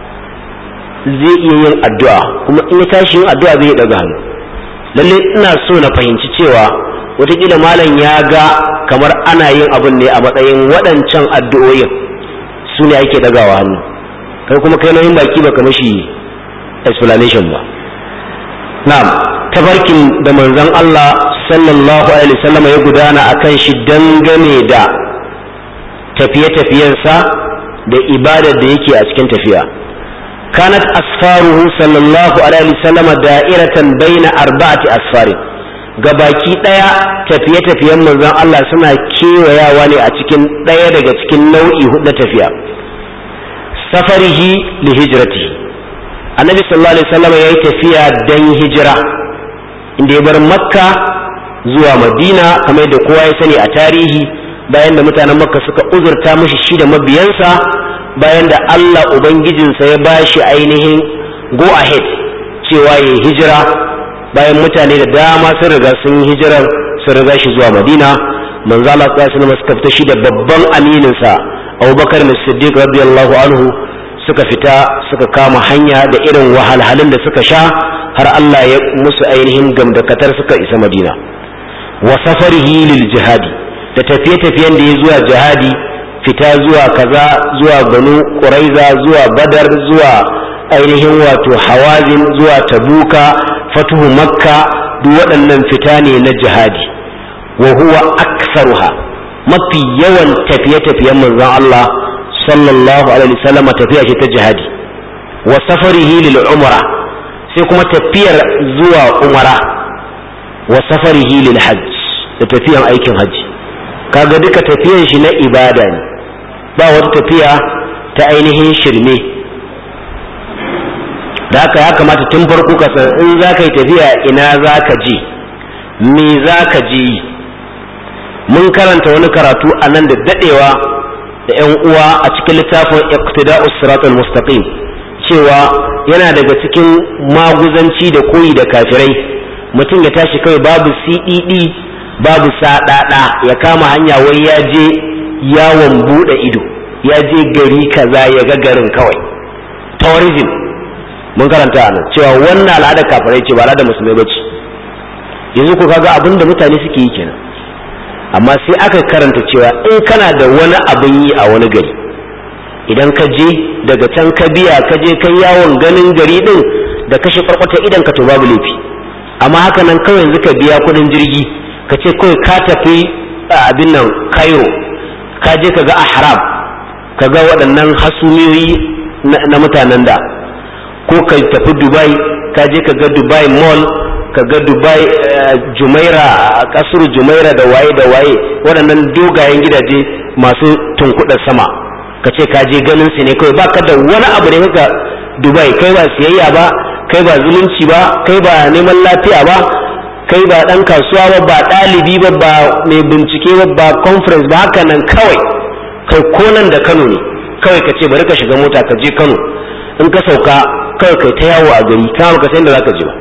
zai iya yin addu'a kuma in ya tashi yin addu'a zai daga hannu lalle ina so na fahimci cewa wataƙila malam ya ga kamar ana yin abin ne a matsayin waɗancan addu'o'in su ne ake dagawa hannu kai kuma kai nauyin baki ba kamar shi explanation ba. na'am tabarkin da manzon Allah sallallahu alaihi wasallam ya gudana akan shi dangane da tafiye-tafiyensa da ibadar da yake a cikin tafiya kanat asfaruhu sallallahu alaihi wasallam da'iratan baina arba'ati asfarin gabaki daya tafiye-tafiyen manzon Allah suna kewayawa ne a cikin daya daga cikin nau'i hudu tafiya safarihi li hijratihi annabi sallallahu alaihi wasallam yayi tafiya dan hijira inda ya bar makka zuwa madina kamar da kowa ya sani a tarihi bayan da mutanen makka suka uzurta mishi shi da mabiyansa bayan da Allah ubangijinsa ya bashi ainihin go ahead cewa yayi hijira bayan mutane da dama sun riga sun hijirar sun riga shi zuwa madina manzo Allah sallallahu alaihi wasallam suka fita shi da babban aminin sa Abubakar as-Siddiq radiyallahu anhu suka fita suka kama hanya da irin wahalhalun da suka sha har Allah ya musu ainihin gamdakatar suka isa madina wa safarihi lil jihadi da tafiye-tafiyen da ya zuwa jihadi fita zuwa kaza zuwa banu quraiza zuwa badar zuwa ainihin wato hawazin zuwa tabuka fatuhu makka duk waɗannan fita ne na jihadi wa huwa aktsaruha mafi yawan tafiye-tafiyen manzon Allah sallallahu alaihi wasallam tafiya ce ta jihadi wa safarihi lil umra sai kuma tafiyar zuwa umra wa safarihi lil hajj da tafiyan aikin haji kaga duka tafiyan shi na ibada ne ba wata tafiya ta ainihin shirme da haka ya kamata tun farko ka san in za ka yi tafiya ina za ka je me za ka je mun karanta wani karatu a nan da dadewa da yan uwa a cikin littafin iqtida'us siratal mustaqim cewa yana daga cikin maguzanci da koyi da kafirai mutum ya tashi kawai babu C D D babu sadada ya kama hanya wai ya je yawon bude ido, ya je gari kaza ya ga garin kawai, tourism. Mun karanta a nan cewa wannan al'ada kafirai ce ba al'ada musulmai bace. Yanzu ko kaga abin da mutane suke yi kenan. Amma sai aka karanta cewa in kana da wani abin yi a wani gari, idan ka je daga can ka biya ka je kai yawon ganin gari din da kashe kwarkwata idan ka to babu laifi. Amma haka nan kawai yanzu ka biya kudin jirgi ka ce kawai ka tafi abin nan Cairo, ka je ka ga Ahram, ka ga waɗannan hasumiyoyi na mutanen da, ko ka tafi Dubai, ka je ka ga Dubai Mall, ka ga Dubai Jumaira, kasar Jumaira da waye da waye, waɗannan dogayen gidaje masu tunkuɗar sama, ka ce ka je ganin su ne kawai, baka da wani abu da kaka Dubai, kai ba siyayya ba, kai ba zulunci ba, kai ba neman lafiya ba, kai ba ɗan kasuwa ba, ba ɗalibi ba, ba mai bincike ba, ba conference ba, haka nan kawai kai konan da Kano ne, kawai ka ce bari ka shiga mota ka je Kano, in ka sauka kawai kai ta yawo a gari, kama ka san da zaka je ba.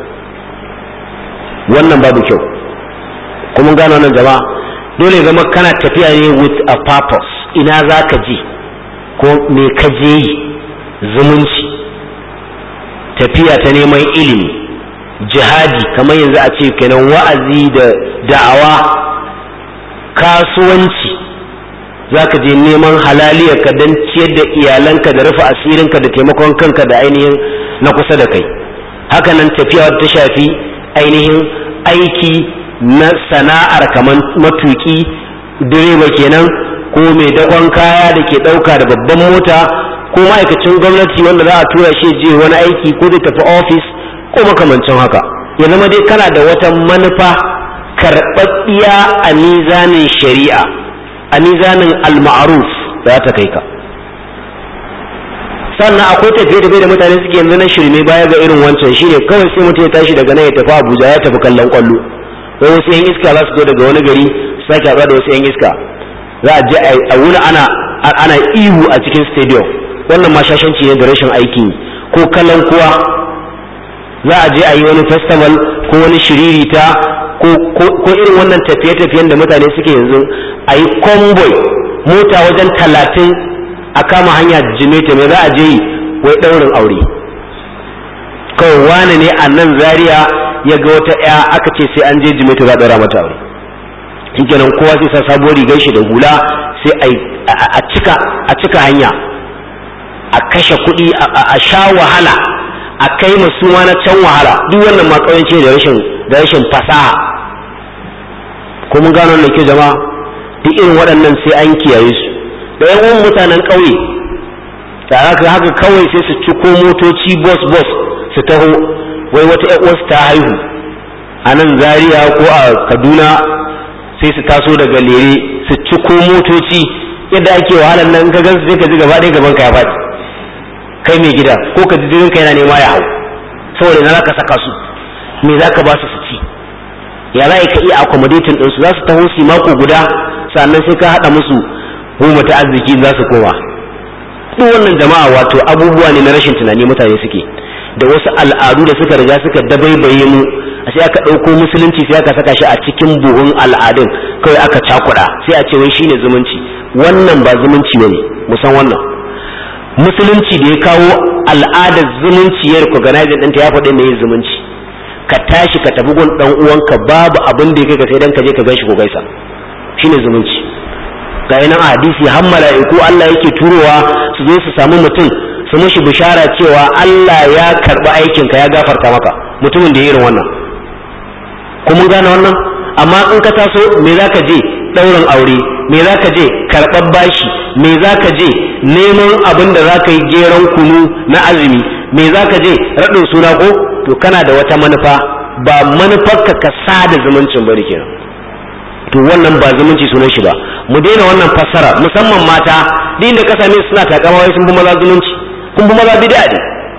Wannan babu kyau. Kuma gano wannan jama'a, dole zama kana tafiya ne with a purpose. Ina zaka je ko me ka je yi? Zumunci, tafiya ta neman ilimi, jihadi kamar yanzu a ce kenan wa'azi da da'awa, kasuwanci, zaka je neman halaliyarka don ciyar da iyalanka da rufe asirinka da taimakon kanka da ainihin na kusa da kai. Haka nan tafiya ta shafi ainihin aiki na sana'ar kamar matuki, direba kenan, ko mai dakon kaya da ke ɗauka da babban mota, ko ma'aikacin gwamnati wanda za a tura shi je wani aiki ko zai tafi ofis ko makamancin haka. Ya zama dai kana da wata manufa karɓaɓɓiya a mizanin shari'a, a mizanin al-ma'ruf za ta kai ka. Sannan akwai tafiye tafiye da mutane suke yanzu na shirme baya ga irin wancan, shine kawai sai mutum ya tashi daga nan ya tafi Abuja ya tafi kallon kwallo, ko wasu yan iska za su zo daga wani gari su sake haɗuwa da wasu yan iska, za a je a wuni ana ana ihu a cikin stadium. Wannan ma shashanci ne da rashin aiki. Ko kallon kuwa za a je a yi wani festival ko wani shiririta ko ko irin wannan tafiye-tafiyen da mutane suke yanzu, a yi convoy mota wajen talatin a kama hanya jimeta, mai za a je yi wai ɗaurin aure. Kawai wani ne a nan Zaria ya ga wata ya aka ce sai an je jimeta za a ɗaura mata aure. Shikenan kowa sai sa sabuwar rigar shi da hula sai a cika a cika hanya, a kashe kuɗi, a sha wahala, a kai masu ma na can wahala. Duk wannan ma ƙauyenci da rashin da rashin fasaha. Ko mun gano wannan ke jama'a? Duk irin waɗannan sai an kiyaye su. Da yan uwan mutanen ƙauye, da haka haka kawai sai su ciko motoci bus bus su taho, wai wata ƴan uwarsu ta haihu a nan Zaria ko a Kaduna, sai su taso daga Lere su ciko motoci. Yadda ake wahalar nan ka gansu sai ka ji gaba ɗaya gaban ka ya faɗi, kai mai gida, ko ka ji jirin ka yana nema ya hau, saboda na zaka saka su, me zaka ba su su ci, ya za ka iya accommodating ɗinsu. Za su taho su mako guda, sannan sai ka haɗa musu goma ta arziki za su koma. Duk wannan jama'a wato abubuwa ne na rashin tunani mutane suke, da wasu al'adu da suka riga suka dabaibaye mu, sai aka ɗauko musulunci sai aka saka shi a cikin buhun al'adun kawai aka cakuɗa, sai a ce wai shine zumunci. Wannan ba zumunci bane, musan wannan. Musulunci da ya kawo al'adar zumunci ya recognize ɗinta ya faɗi mai zumunci. Ka tashi ka tafi gun ɗan uwanka babu abin da ya kai ka sai dan ka je ka ganshi ko gaisa, shine zumunci. Ga nan a hadisi har mala'iku Allah yake turowa su zo su samu mutum su mushi bishara cewa Allah ya karɓi aikinka ya gafarta maka, mutumin da ya irin wannan. Ko mun gane wannan? Amma in ka taso me za ka je? Ɗaurin aure. Me za ka je? Karɓar bashi. Me za ka je? Neman abin da za ka yi geron kunu na azumi. Me za ka je? Raɗin suna ko? To kana da wata manufa, ba manufarka ka sada zumuncin bari kenan. To wannan ba zumunci sunan shi ba. Mu daina wannan fassara, musamman mata, duk inda ka same su suna takama wai sun fi maza zumunci, kun fi maza bid'a ne.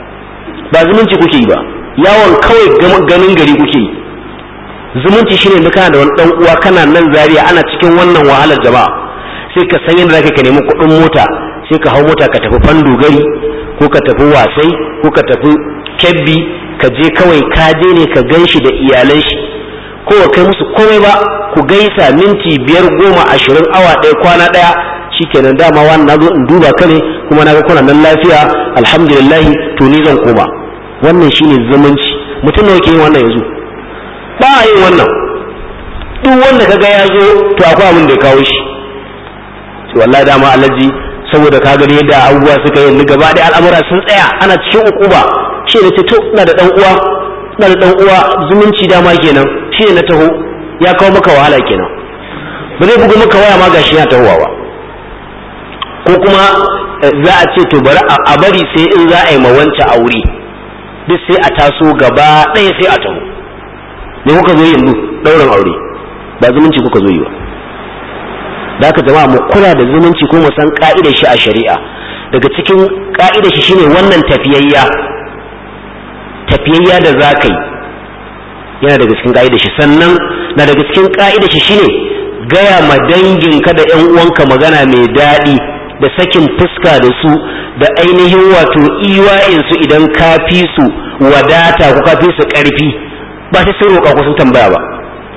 Ba zumunci kuke yi ba, yawon kawai ganin gari kuke yi. Zumunci shine da kana da wani dan uwa kana nan Zaria ana cikin wannan wahalar jama'a, sai ka san yadda zaka ka nemi kuɗin mota, sai ka hau mota ka tafi Fandu gari ko ka tafi Wasai ko ka tafi Kebbi, ka je kawai ka je ne ka ganshi da iyalan shi, ko kai musu komai ba, ku gaisa minti biyar goma ashirin awa ɗaya kwana ɗaya, shikenan dama wani nazo in duba ka ne kuma naga kuna nan lafiya alhamdulillah to ni zan koma. Wannan shine zumunci. Mutum nawa ke yin wannan yanzu? Ba a yin wannan. Duk wanda kaga ya zo to akwai abin da ya kawo shi. To wallahi dama alaji saboda ka gani yadda abubuwa suka yi gaba da al'amura sun tsaya ana cikin ukuba. Shi ne ce to ina da dan uwa ina da dan uwa zumunci dama kenan. Shi ne na taho ya kawo maka wahala kenan. Ba zai bugu maka waya ma gashi ya tahowa ba. Ko kuma za a ce to bari a bari sai in za a yi ma wance aure duk sai a taso gaba ɗaya sai a taho. Me kuka zo yanzu ɗaurin aure ba zumunci kuka zo yi ba. Da haka jama'a mu kula da zumunci ko mu san ka'idar shi a shari'a. Daga cikin ka'idar shi shine wannan tafiyayya tafiyayya da za ka yi yana daga cikin ka'idar shi. Sannan na daga cikin ka'idar shi shine gaya ma danginka da ƴan uwanka magana mai daɗi da sakin fuska da su da ainihin wato iwa'in su idan ka fi su wadata ko ka fi su ƙarfi ba sai sun roƙa ko sun tambaya ba.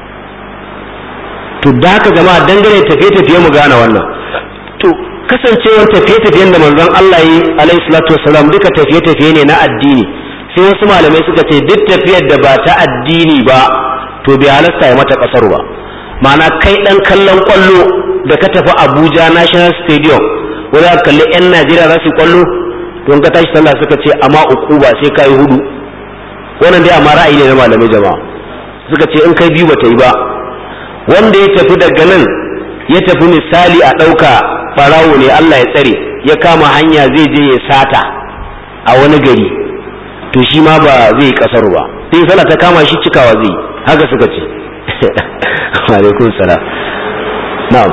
To da haka jama'a dangane tafiye-tafiye mu gane wannan. To kasancewar tafiye-tafiyen da manzon Allah yi alaihi salatu wassalam duka tafiye-tafiye ne na addini. Sai wasu malamai suka ce duk tafiyar da ba ta addini ba to bai halasta ya mata kasar ba. Ma'ana kai dan kallon kwallo da ka tafi Abuja National Stadium wanda ka kalli yan Najeriya za su kwallo to in ka tashi sallah suka ce amma ukuba sai kai hudu. Wannan dai amma ra'ayi ne na malamai jama'a. Suka ce in kai biyu ba ta yi ba. Wanda ya tafi daga nan ya tafi misali a ɗauka ɓarawo ne Allah ya tsare ya kama hanya zai je ya sata a wani gari to shi ma ba zai kasar ba sai sallah ta kama shi cikawa zai haka suka ce. Alaikum salam. Na'am.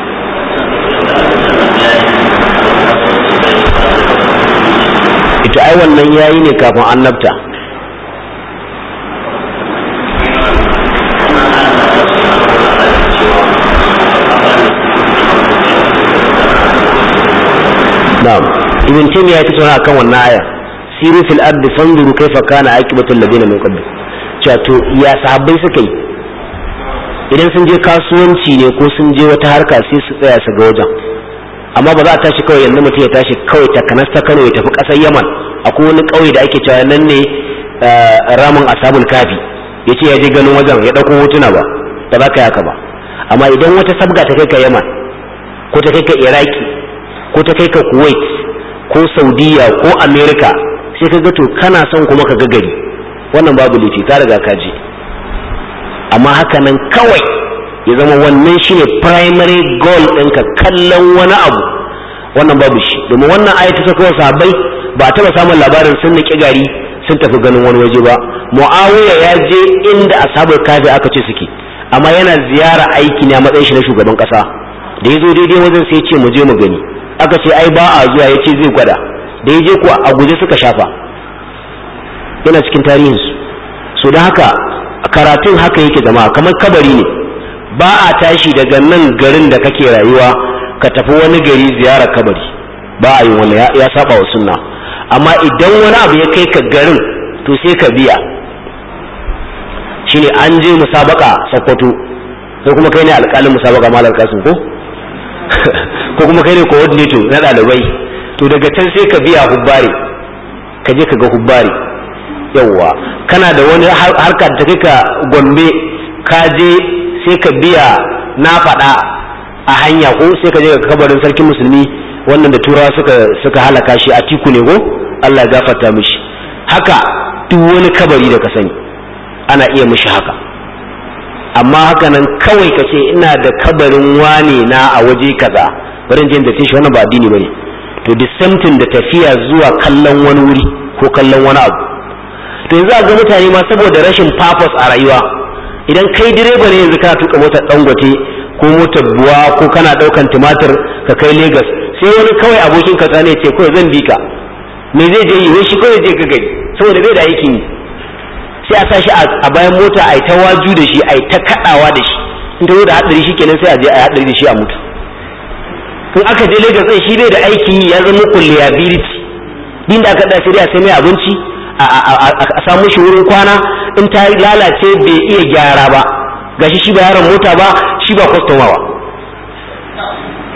Ita ai wannan yayi ne kafin annabta. Na'am. Ibn Taymiyyah ya tattauna akan wannan aya. Siru fil ardi fanzuru kayfa kana aqibatu alladhina min qabl. Cewa to ya sahabbai suka yi. Idan sun je kasuwanci ne ko sun je wata harka sai su tsaya su ga wajen. Amma ba za a tashi kawai yanzu mutum ya tashi kawai ta kanasta Kano ya tafi ƙasar Yaman. Akwai wani ƙauye da ake cewa nan ne ramin ashabul kafi. Yace ya je ganin wajen ya dauko hotuna ba. Ba za ka yi haka ba. Amma idan wata sabga ta kai ka Yaman ko ta kai ka Iraki ko ta kai ka Kuwait ko Saudiya ko America sai ka ga to kana son kuma ka ga gari wannan babu laifi ka riga ka je. Amma haka nan kawai ya zama wannan shine primary goal ɗinka kallon wani abu wannan babu shi domin wannan ayatu ta kawo sahabbai ba taɓa samun labarin sun niki gari sun tafi ganin wani waje ba. Muawiya ya je inda ashabul kafi aka ce suke amma yana ziyara aiki ne a matsayin shi na shugaban kasa da ya zo daidai wajen sai ya ce mu je mu gani aka ce ai ba a zuwa ya ce zai gwada da ya je kuwa a guje suka shafa yana cikin tarihinsu. So da haka karatun haka yake zama kamar kabari ne ba a tashi daga nan garin da kake rayuwa ka tafi wani gari ziyara kabari ba a yi wani ya saba wa sunna. Amma idan wani abu ya kai ka garin to sai ka biya shine an je musabaka Sokoto ko kuma kai ne alƙalin musabaka Malam Kasim ko ko kuma kai ne coordinator na ɗalibai to daga can sai ka biya hubbari ka je ka ga hubbari yawwa kana da wani harka da kai ka Gombe ka je sai ka biya na faɗa a hanya ko sai ka je ga kabarin sarkin musulmi wannan da turawa suka suka halaka shi a tiku ne ko Allah ya gafarta mishi. Haka duk wani kabari da ka sani ana iya mishi haka. Amma haka nan kawai ka ce ina da kabarin wane na a waje kaza bari in je da shi wannan ba addini bane. To the same thing da tafiya zuwa kallon wani wuri ko kallon wani abu. To yanzu a ga mutane ma saboda rashin purpose a rayuwa idan kai direba ne yanzu kana tuka motar Dangote ko motar Buwa ko kana daukan tumatir ka kai Lagos sai wani kawai abokin ka tsane ce kawai zan bi ka me zai je yi wai shi kawai je ga gari saboda bai da aikin yi sai a sa shi a bayan mota a yi ta waju da shi a yi ta kaɗawa da shi in ta zo da haɗari shi kenan sai a je a yi haɗari da shi a mutu. In aka je Lagos ɗin shi bai da aikin yi ya zama liability din da aka ɗa sai a sai mai abinci a samu shi wurin kwana in ta lalace bai iya gyara ba gashi shi ba yaron mota ba shi ba kwastoma ba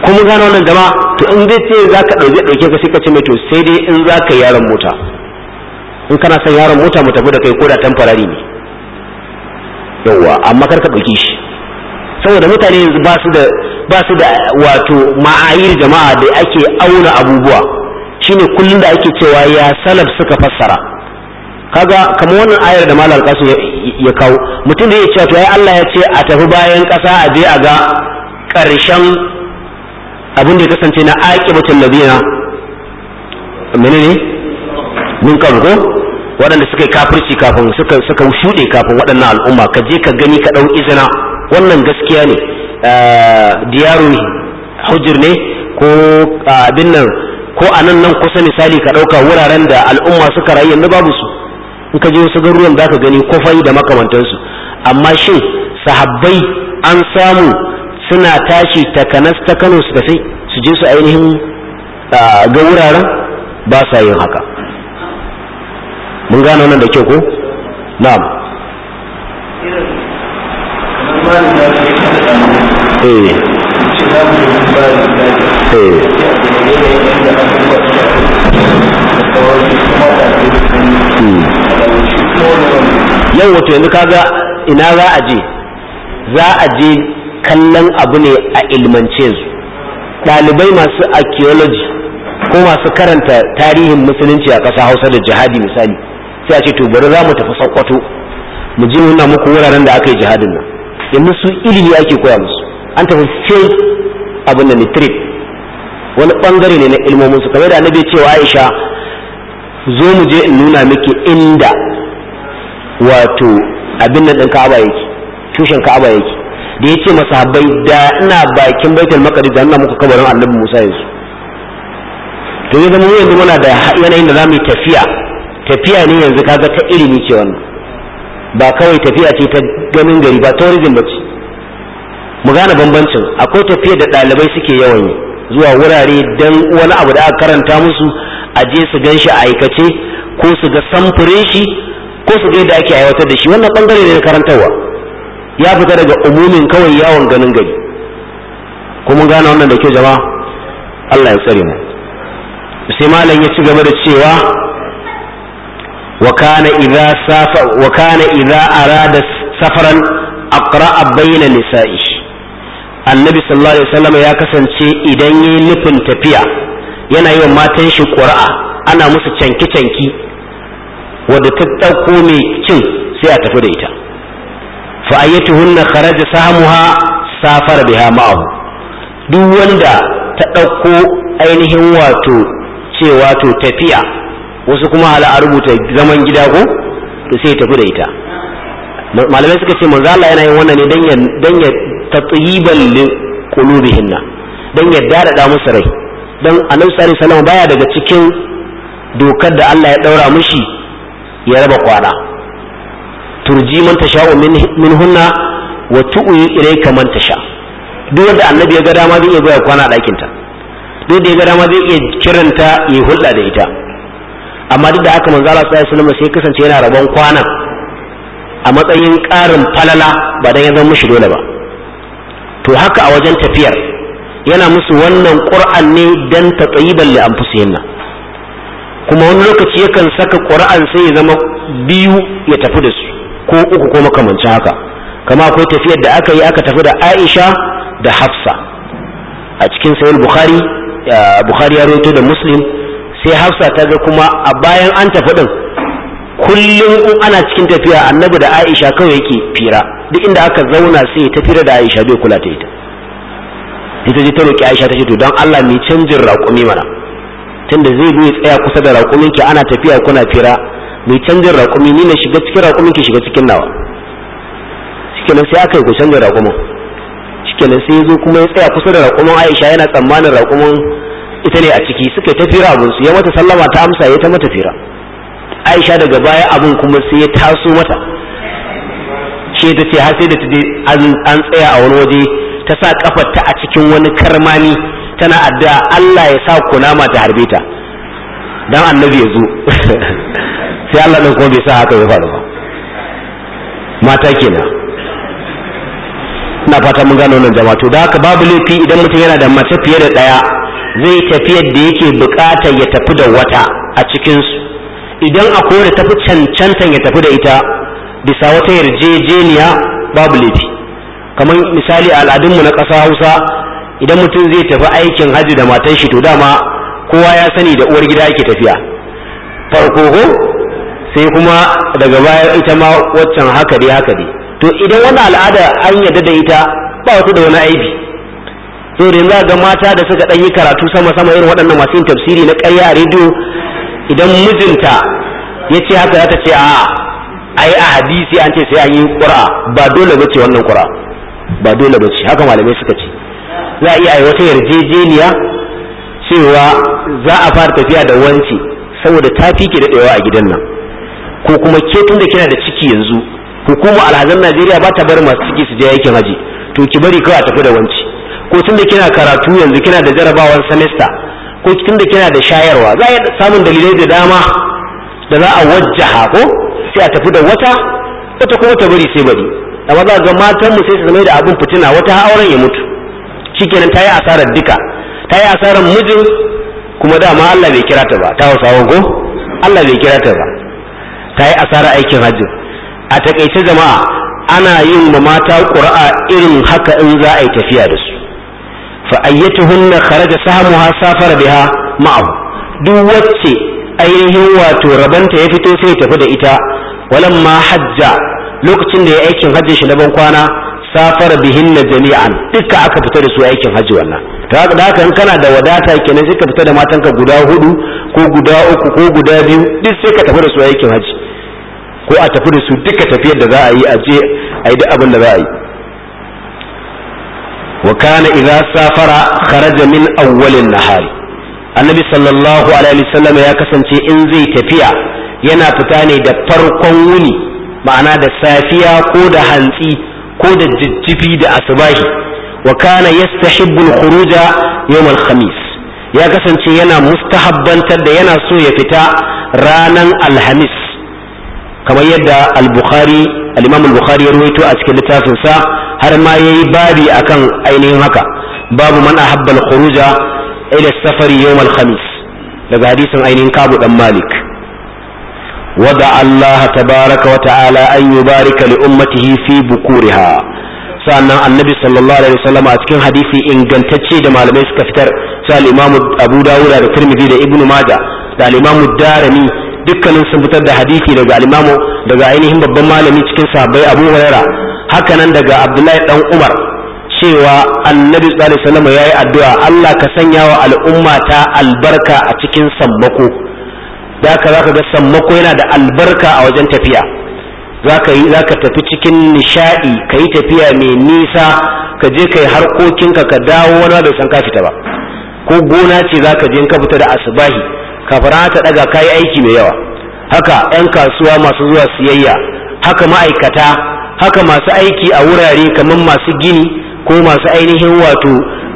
kuma gano wannan jama'a. To in dai ce zaka dauke dauke ka sai ka ce mai to sai dai in zaka yaron mota, in kana son yaron mota mu tafi da kai ko da temporary ne yawa, amma kar ka dauke shi saboda mutane yanzu ba su da ba su da wato ma'ayir jama'a da ake auna abubuwa. Shine kullun da ake cewa ya salaf suka fassara. Kaga kamar wannan ayar da Malam Qasim ya kawo, mutum da ya ce to ai Allah ya ce a tafi bayan ƙasa a je a ga ƙarshen abin da ya kasance na aqibatul ladina menene mun karko waɗanda suka yi kafirci kafin suka suka shuɗe kafin waɗannan al'umma, ka je ka gani ka ɗau izina. Wannan gaskiya ne. Diyaru hujur ne ko abin nan ko a nan nan kusa misali ka ɗauka wuraren da al'umma suka rayu yanzu babu su, in ka je wasu garuruwan za ka gani kofai da makamantansu. Amma shin sahabbai an samu suna tashi takanas ta Kano su tafi su je su ainihin ga wuraren? Ba sa yin haka. Mun gane wannan da kyau ko? Na'am. Eh. Eh. Yau wato yanzu kaga ina za a je? Za a je kallon abu ne a ilmance su. Ɗalibai masu archaeology ko masu karanta tarihin musulunci a ƙasa Hausa da jihadi misali, sai a ce to bari za mu tafi Sokoto mu je nuna muku wuraren da aka yi jihadin nan. Yanzu su ilimi ake koya musu, an tafi field abin da ne trip, wani bangare ne na ilmomin su. Kamar da annabi ya ce wa Aisha, zo mu je in nuna miki inda wato abin nan ɗin Ka'aba yake, tushen Ka'aba yake. Da ya ce masahabbai da ina bakin Baitul Maqdis da ina muku kabarin Annabi Musa yanzu. To yanzu mu yanzu muna da yanayin da zamu yi tafiya, tafiya ne yanzu kaga ta ilimi ce wannan, ba kawai tafiya ce ta ganin gari ba, tourism ba ce. Mu gane bambancin. Akwai tafiya da ɗalibai suke yawan yi zuwa wurare dan wani abu da aka karanta musu, a je su gan shi a aikace ko su ga samfurin shi ko su ga yadda ake aiwatar da shi. Wannan bangare ne na karantarwa, ya fita daga umumin kawai yawon ganin gari. Kuma gane wannan da kyau jama'a, Allah ya tsare mu. Sai malam ya ci gaba da cewa wa kana idza safa wa kana idza arada safaran aqra'a bayna nisa'i. Annabi sallallahu alaihi wasallam ya kasance idan yayi nufin tafiya yana yi wa matan shi qur'a, ana musu canki-canki wadda ta ɗauko mai cin sai a tafi da ita. Fa ayyatuhunna kharaja samuha safara biha ma'ahu. Duk wanda ta ɗauko ainihin wato ce wato tafiya, wasu kuma hala a rubuta zaman gida ko, to sai ya tafi da ita. Malamai suka ce manzo Allah yana yin wannan ne dan ya dan ya tatyiban li qulubihinna, dan ya dada musu rai. Dan Annabi sallallahu alaihi wasallam baya daga cikin dokar da Allah ya daura mushi ya raba kwana. Turji man tasha'u min hunna wa tu'i ilayka man tasha. Duk wanda Annabi ya ga dama zai iya zuwa kwana a ɗakin ta, duk da ya ga dama zai iya kiranta ya hulɗa da ita. Amma duk da haka manzo Allah sallallahu alaihi wasallam sai kasance yana rabon kwana a matsayin ƙarin falala, ba dan ya zama mushi dole ba. To haka a wajen tafiyar yana musu wannan Qur'an ne dan tatyiban li anfusihinna. Kuma wani lokaci yakan saka Qur'an sai ya zama biyu ya tafi da su ko uku ko makamancin haka. Kama akwai tafiyar da aka yi aka tafi da Aisha da Hafsa a cikin Sahih Bukhari, Bukhari ya rawaito da Muslim. Sai Hafsa ta ga kuma a bayan an tafi din kullum in ana cikin tafiya Annabi da Aisha kawai yake fira, duk inda aka zauna sai ya tafi da Aisha bai kula ta ita. Ita ce ta roki Aisha ta ce to don Allah mai canjin raƙumi mana, tunda zai zo ya tsaya kusa da raƙumin ki ana tafiya kuna fira, mai canjin raƙumi ni na shiga cikin raƙumin ki shiga cikin nawa. Shikenan sai aka yi ku canjin raƙumin. Shikenan sai ya zo kuma ya tsaya kusa da raƙumin Aisha yana tsammanin raƙumin ita ne a ciki, suka ta fira abin su, ya mata sallama ta amsa, ya ta mata fira. Aisha daga baya abin kuma sai ya taso mata, ce ta ce har sai da an tsaya a wani waje ta sa kafarta a cikin wani karmami tana addu'a Allah ya sa kunama ta harbe ta dan Annabi ya zo. Sai Allah din kuma bai sa haka ya faru ba. Mata kenan. ina fata mun gano wannan jama'a. To da haka babu laifi idan mutum yana da mace fiye da ɗaya zai tafi yadda yake buƙatar ya tafi da wata a cikinsu. Idan akwai da tafi cancantan ya tafi da ita bisa wata yarjejeniya babu laifi. Kamar misali a al'adunmu na ƙasa Hausa, idan mutum zai tafi aikin hajji da matan shi to dama kowa ya sani da uwar gida yake tafiya farko ko sai kuma daga baya ita ma waccan haka dai haka dai. To idan wani al'ada an yarda da ita ba wata da wani aibi. To da yanzu ga mata da suka ɗan yi karatu sama sama irin waɗannan masu yin tafsiri na ƙarya a rediyo, idan mijinta ya ce haka za ta ce a ai a hadisi an ce sai an yi ƙura, ba dole ba ce wannan ƙura, ba dole ba ce, haka malamai suka ce. Za a iya yi wata yarjejeniya cewa za a fara tafiya da wance saboda ta fi ki daɗewa a gidan nan, ko kuma ke tun da kina da ciki yanzu hukumar alhazan Najeriya ba ta bar masu ciki su je aikin haji, to ki bari kawai a tafi da wance. Ko tun da kina karatu yanzu kina da jarabawar semester, ko tun da kina da shayarwa, za a yi samun dalilai da dama da za a wajjaha ko sai a tafi da wata, wata kuma ta bari sai bari. Amma za ga matan mu sai su zama da abin fitina, wata auren ya mutu shikenan ta yi asarar duka, ta yi asarar mijin kuma dama Allah bai kira ta ba, ta Hausawa ko Allah bai kira ta ba, ta yi asarar aikin hajji. A takaice jama'a ana yin ma mata ƙura'a irin haka in za a yi tafiya da su. Fa ayyatuhunna kharaja sahmuha safara biha ma'ahu, duk wacce ainihin wato rabanta ya fito sai ya tafi da ita. Walamma hajja, lokacin da ya aikin hajji shi na ban kwana, safara bihinna jami'an, duka aka fita da su aikin hajji wannan. Ta haka da haka in kana da wadata kenan sai ka fita da matanka guda hudu ko guda uku ko guda biyu, duk sai ka tafi da su aikin hajji, ko a tafi da su duka tafiyar da za a yi a je a yi duk abin da za a yi. Wa kana idza safara kharaja min awwalin nahari, annabi sallallahu alaihi wasallam ya kasance in zai tafiya yana fita ne da farkon wuni, ma'ana da safiya ko da hantsi ko da jijjifi da asbahi. Wa kana yastahibbu al-khuruja yawm al-khamis, ya kasance yana mustahabbantar da yana so ya fita ranan alhamis, kamar yadda al-bukhari al-imam al-bukhari ya rawaito a cikin littafin sa, har ma yayi babi akan ainihin haka, babu man ahabba al-khuruja ila as-safari yawm al-khamis, daga hadisin ainihin Kabu dan Malik. wada Allah tabaraka wa ta'ala an yubarika li ummatihi fi bukuriha. Sannan annabi sallallahu alaihi wasallam a cikin hadisi ingantacce da malamai suka fitar, sai al-imam Abu Dawud da Tirmidhi da Ibn Majah da al-imam Darimi dukkanin sun fitar da hadisi daga al-imam daga ainihin babban malami cikin sahabbai Abu Hurairah, haka nan daga Abdullahi dan Umar cewa annabi sallallahu alaihi wasallam yayi addu'a, Allah ka sanya wa al'ummata albarka a cikin sammako. Da haka zaka ga sammako yana da albarka a wajen tafiya. Zaka yi zaka tafi cikin nishadi, kai tafiya mai nisa, ka je kai harkokinka ka dawo wani bai san ka fita ba. Ko gona ce zaka je in ka fita da asubahi, kafara ta daga kai aiki mai yawa. Haka ƴan kasuwa masu zuwa siyayya, haka ma'aikata, haka masu aiki a wurare kamar masu gini ko masu ainihin wato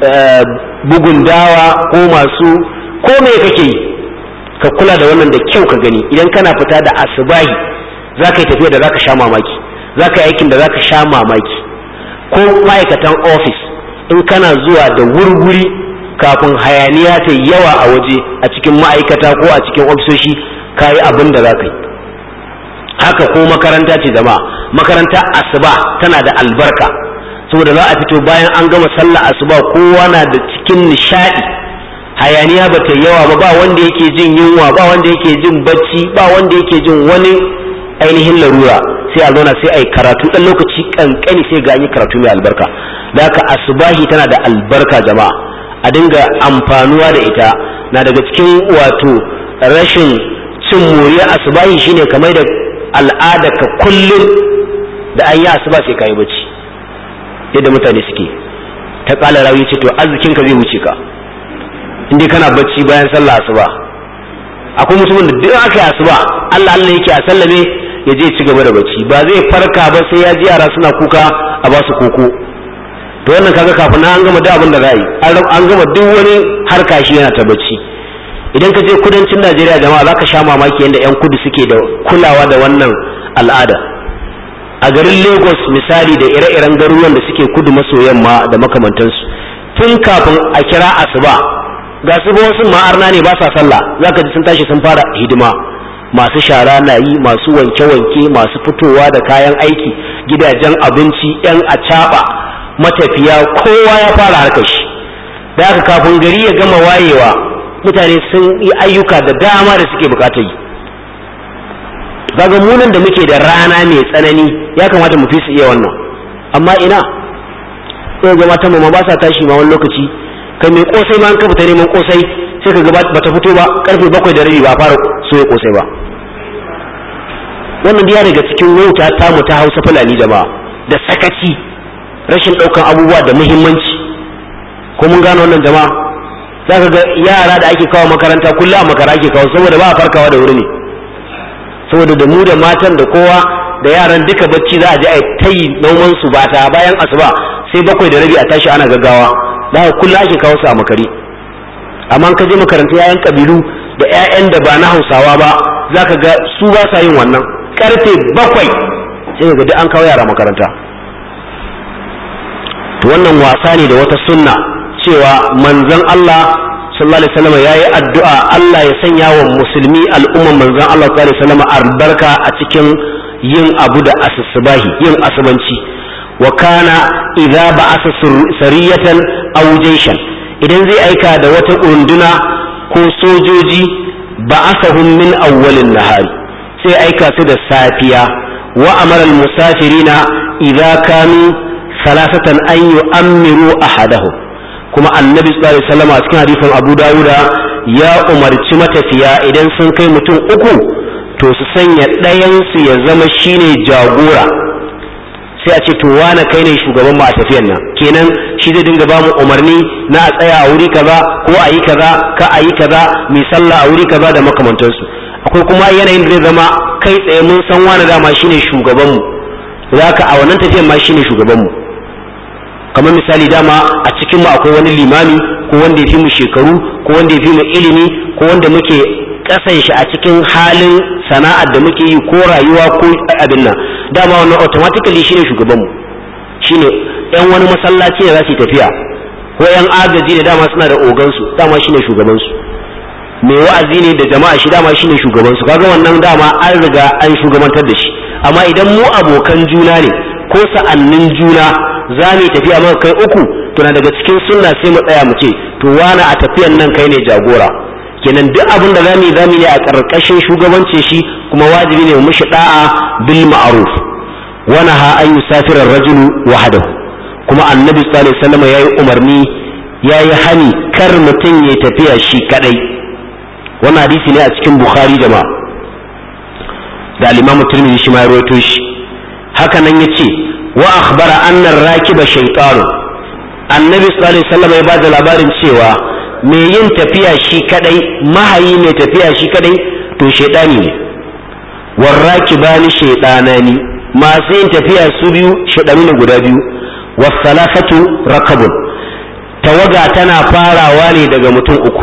bugun dawa ko masu ko me kake yi, ka kula da wannan da kyau ka gani. Idan kana fita da asubahi za ka yi tafiya da za ka sha mamaki, za ka yi aikin da za ka sha mamaki. Ko ma'aikatan ofis in kana zuwa da wurwuri kafin hayaniya ta yawa a waje a cikin ma'aikata ko a cikin ofisoshi, ka yi abin da za ka yi. Haka ko makaranta ce jama'a, makaranta asuba tana da albarka saboda za a fito bayan an gama sallah asuba, kowa na da cikin nishadi, hayaniya ba ta yawa ba, ba wanda yake jin yunwa, ba wanda yake jin bacci, ba wanda yake jin wani ainihin larura. Sai a zauna sai a yi karatu ɗan lokaci kankani sai ga an yi karatu mai albarka. Da haka asubahi tana da albarka jama'a, a dinga amfanuwa da ita. Na daga cikin wato rashin cin moriya asubahi shine kamar da al'ada ka kullum da an yi asuba sai ka yi bacci, yadda mutane suke ta kala rawi ce to arzikin ka zai wuce ka inda kana bacci bayan sallah asuba. Akwai mutumin da duk aka yi asuba Allah Allah yake a sallame ya je ci gaba da bacci, ba zai farka ba sai ya ji yara suna kuka a ba su koko. To wannan kaga kafin an gama da abin da za yi, an gama duk wani harka shi yana ta bacci. Idan ka je kudancin Najeriya jama'a za ka sha mamaki yadda 'yan kudu suke da kulawa da wannan al'ada. a garin Lagos misali da ire-iren garuruwan da suke kudu maso yamma da makamantansu tun kafin a kira asuba ga su ba wasu ma'arna ne ba sa sallah zaka ji sun tashi sun fara hidima masu shara na yi masu wanke-wanke masu fitowa da kayan aiki gidajen abinci yan acaba matafiya kowa ya fara harkar shi da haka kafin gari ya gama wayewa mutane sun yi ayyuka da dama da suke bukatar yi kaga munan da muke da rana mai tsanani ya kamata mu fi su iya wannan amma ina sai ga matan ma ba sa tashi ma wani lokaci kai mai kosai ma an ka fita neman kosai sai ka ga bata fito ba karfe bakwai da rabi ba fara soya kosai ba wannan diya daga cikin wauta ta mu ta Hausa Fulani jama'a da sakaci rashin daukan abubuwa da muhimmanci ko mun gano wannan jama'a zaka ga yara da ake kawo makaranta kullu a makara ake kawo saboda ba a farkawa da wuri ne saboda da mu da matan da kowa da yaran duka bacci za a je a tayi noman su ba ta bayan asuba sai bakwai da rabi a tashi ana gaggawa da kullu ake kawo su a makare amma ka je makaranta yayan kabilu da ƴaƴan da ba na Hausawa ba zaka ga su ba sa yin wannan karfe bakwai sai ga duk an kawo yara makaranta to wannan wasa ne da wata sunna cewa manzon Allah sallallahu alaihi wasallam yayi addu'a Allah ya sanya wa musulmi al'umman manzon Allah sallallahu alaihi wasallam albarka a cikin yin abu da asubahi yin asubanci wa kana idza ba'asa sariyatan aw jayshan idan zai aika da wata runduna ko sojoji ba'asahum min awwalin nahari sai aika su da safiya wa amara al-musafirina idza kanu salasatan an yu'ammiru ahadahum kuma annabi sallallahu alaihi wasallam a cikin hadisin Abu Dawuda ya umarci matafiya idan sun kai mutum uku to su sanya ɗayan su ya zama shine jagora sai a ce to wane kai ne shugaban mu a tafiyan nan kenan shi zai dinga bamu umarni na a tsaya a wuri kaza ko a yi kaza ka a yi kaza mai sallah a wuri kaza da makamantansu akwai kuma yanayin da zai zama kai tsaye mun san wane dama shine shugaban mu zaka a wannan tafiyan ma shine shugaban mu kamar misali dama a cikin mu akwai wani limami ko wanda ya fi mu shekaru ko wanda ya fi mu ilimi ko wanda muke kasan shi a cikin halin sana'ar da muke yi ko rayuwa ko abin nan dama wannan automatically shine shugabanmu shine yan wani masallaci da za su tafiya ko yan agaji da dama suna da ogansu dama shine shugabansu mai wa'azi ne da jama'a shi dama shine shugabansu kaga wannan dama an riga an shugabantar da shi amma idan mu abokan juna ne ko sa'annin juna za mu tafiya maka kai uku to na daga cikin sunna sai mu tsaya mu ce to wani a tafiyan nan kai ne jagora kenan duk abin da zamu yi zamu yi a karkashin shugabance shi kuma wajibi ne mu mishi da'a bil ma'ruf wa naha an yusafira ar-rajulu wahdahu kuma annabi sallallahu alaihi wasallam yayi umarni yayi hani kar mutum ya tafiya shi kadai wannan hadisi ne a cikin Bukhari jama'a da al-Imam Tirmidhi shi ma ya rawaito shi haka nan yace wa akhbara anna ar-rakiba shaytanu annabi sallallahu alaihi wasallam ya bada labarin cewa me yin tafiya shi kadai mahayi mai tafiya shi kadai to shaytani ne warrakibani shaytanani masu yin tafiya su biyu shaydanu ne guda biyu was-salafatu rakabun tawaga tana farawa ne daga mutum uku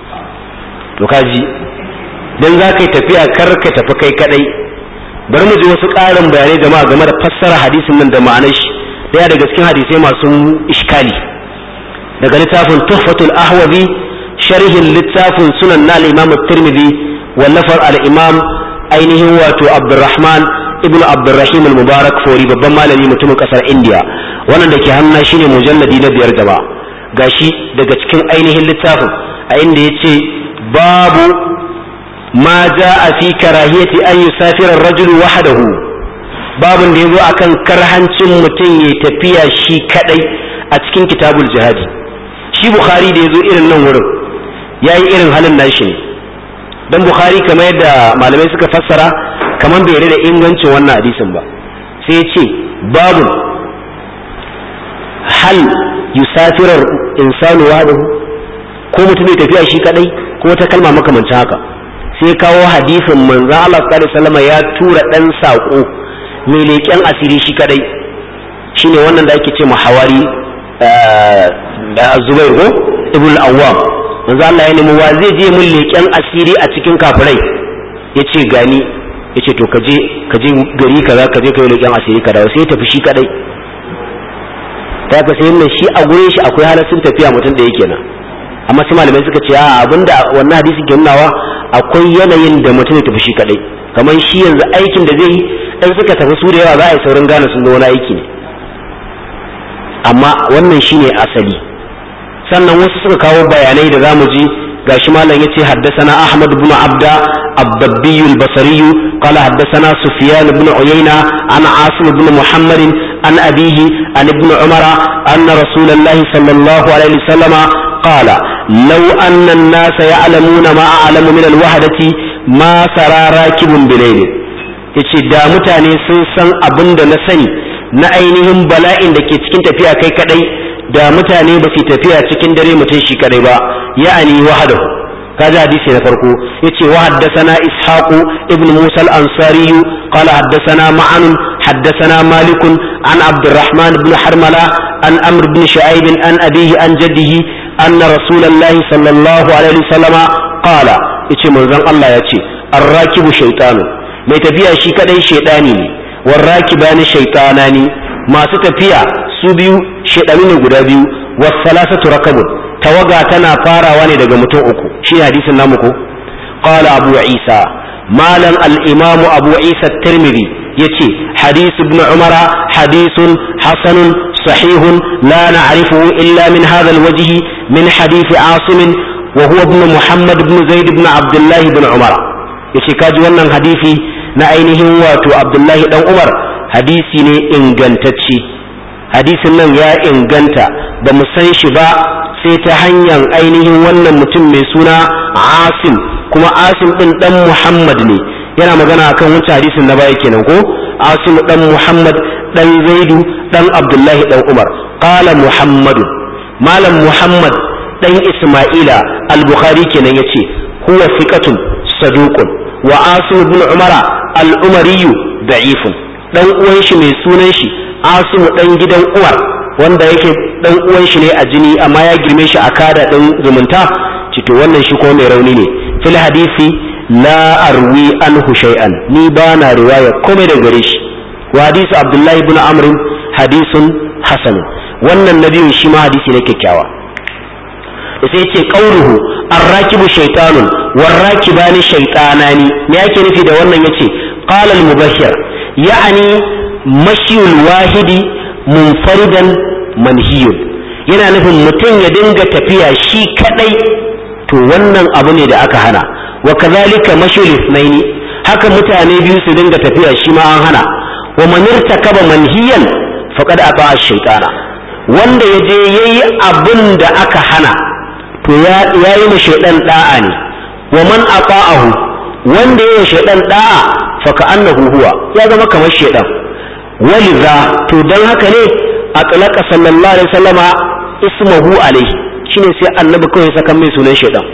to kaji dan za kai tafiya kar ka tafi kai kadai bari mu ji wasu ƙarin bayanai jama'a game da fassara hadisin nan da ma'anar shi daya daga cikin hadisai masu iskali daga littafin Tuhfatul Ahwazi sharhin littafin Sunan na al-Imam At-Tirmidhi wallafar al-Imam ainihin wato Abdurrahman ibn Abdurrahim al-Mubarak Fori babban malami mutumin kasar India wannan da ke hannu shine mujalladi na biyar jama'a gashi daga cikin ainihin littafin a inda yace babu ma jaa fi karahiyati an yusafira ar-rajulu wahdahu babun da yazo akan karhancin mutum ya tafiya shi kadai a cikin kitabul jihadi shi Bukhari da yazo irin nan wurin yayi irin halin nashi ne dan Bukhari kamar yadda malamai suka fassara kamar bai yarda da ingancin wannan hadisin ba sai ya ce babun hal yusafirar insanu wahdahu ko mutum ya tafiya shi kadai ko wata kalma makamancin haka sai kawo hadisin manzon Allah sallallahu alaihi wasallam ya tura dan sako mai leken asiri shi kadai shine wannan da ake ce muhawari da Zubair ko Ibn al-Awwam manzon Allah ya nemi wa zai je mun leken asiri a cikin kafirai yace gani yace to kaje kaje gari kaza kaje kai leƙen asiri ka dawo sai ya tafi shi kadai ta ka sai nan shi a gurin shi akwai halaccin tafiya mutum da yake nan amma sai malamai suka ce a abinda wannan hadisi ke nunawa akwai yanayin da mutum ya tafi shi kadai kamar shi yanzu aikin da zai yi in suka tafi su da yawa za a yi saurin gane sun zo wani aiki ne amma wannan shine asali sannan wasu suka kawo bayanai da zamu ji gashi malam yace haddathana Ahmad ibn Abda Abdabbi al-Basri qala haddathana Sufyan ibn Uyayna an Asim ibn Muhammad an abihi an ibn Umar anna Rasulullah sallallahu alaihi wasallam qala law anna an-nas ya'lamuna ma a'lamu min al-wahdati ma sara rakibun bilayl yace da mutane sun san abinda na sani na ainihin bala'in da ke cikin tafiya kai kadai da mutane ba su tafiya cikin dare mutum shi kadai ba ya'ani wahdahu kaji hadisi na farko yace wa haddathana ishaq ibn musa al-ansari qala haddathana ma'an haddathana malik an abdurrahman ibn harmala an amr ibn shu'aib an abihi an jaddihi anna rasulullahi sallallahu alaihi wasallama qala yace manzon Allah yace ar-rakibu shaytanu mai tafiya shi kadai shaytani ne warrakibani shaytanani masu tafiya su biyu shedanu ne guda biyu was-salasatu rakabun tawaga tana farawa ne daga mutum uku shi hadisin namu ko qala abu isa malan al-imam abu isa at-tirmidhi yace hadith ibn umara hadithun hasanun sahihun la na'rifuhu illa min hadha al-wajh min hadith asim wa huwa ibn muhammad ibn zaid ibn abdullah ibn umara yace kaji wannan hadisi na ainihin wato abdullahi dan umar hadisi ne ingantacce hadisin nan ya inganta ba mu san shi ba sai ta hanyar ainihin wannan mutum mai suna asim kuma asim din dan muhammad ne yana magana akan wancan hadisin na baya kenan ko asim dan muhammad dan zaidu dan abdullahi dan umar qala muhammad malam muhammad dan isma'ila al-bukhari kenan yace huwa thiqatun saduqun wa asim ibn umara al-umari da'ifun dan uwan shi mai sunan shi asim dan gidan uwar wanda yake dan uwan shi ne a jini amma ya girme shi a kada dan zumunta cito wannan shi ko mai rauni ne fil hadisi la arwi anhu shay'an ni ba na riwaya komai da gare shi wa hadisi abdullahi ibn amr hadisun hasan wannan nabiyin shi ma hadisi ne kyakkyawa sai yace qauluhu ar-rakibu shaytanun war-rakibani shaytanani me yake nufi da wannan yace qala al-mubashshir ya'ni mashiyul wahidi munfaridan manhiyun yana nufin mutum ya dinga tafiya shi kadai to wannan abu ne da aka hana wa kadhalika mashiyul ithnaini haka mutane biyu su dinga tafiya shi ma an hana wa man irtakaba manhiyan faqad ata ash-shaytana wanda yaje yayi abin da aka hana to ya yayi ma shaydan da'a ne wa man ata'ahu wanda yayi shaydan da'a fa ka'annahu huwa ya zama kamar shaydan waliza to dan haka ne atlaqa sallallahu alaihi wasallama ismuhu alaihi shine sai annabi kawai saka mai sunan shaydan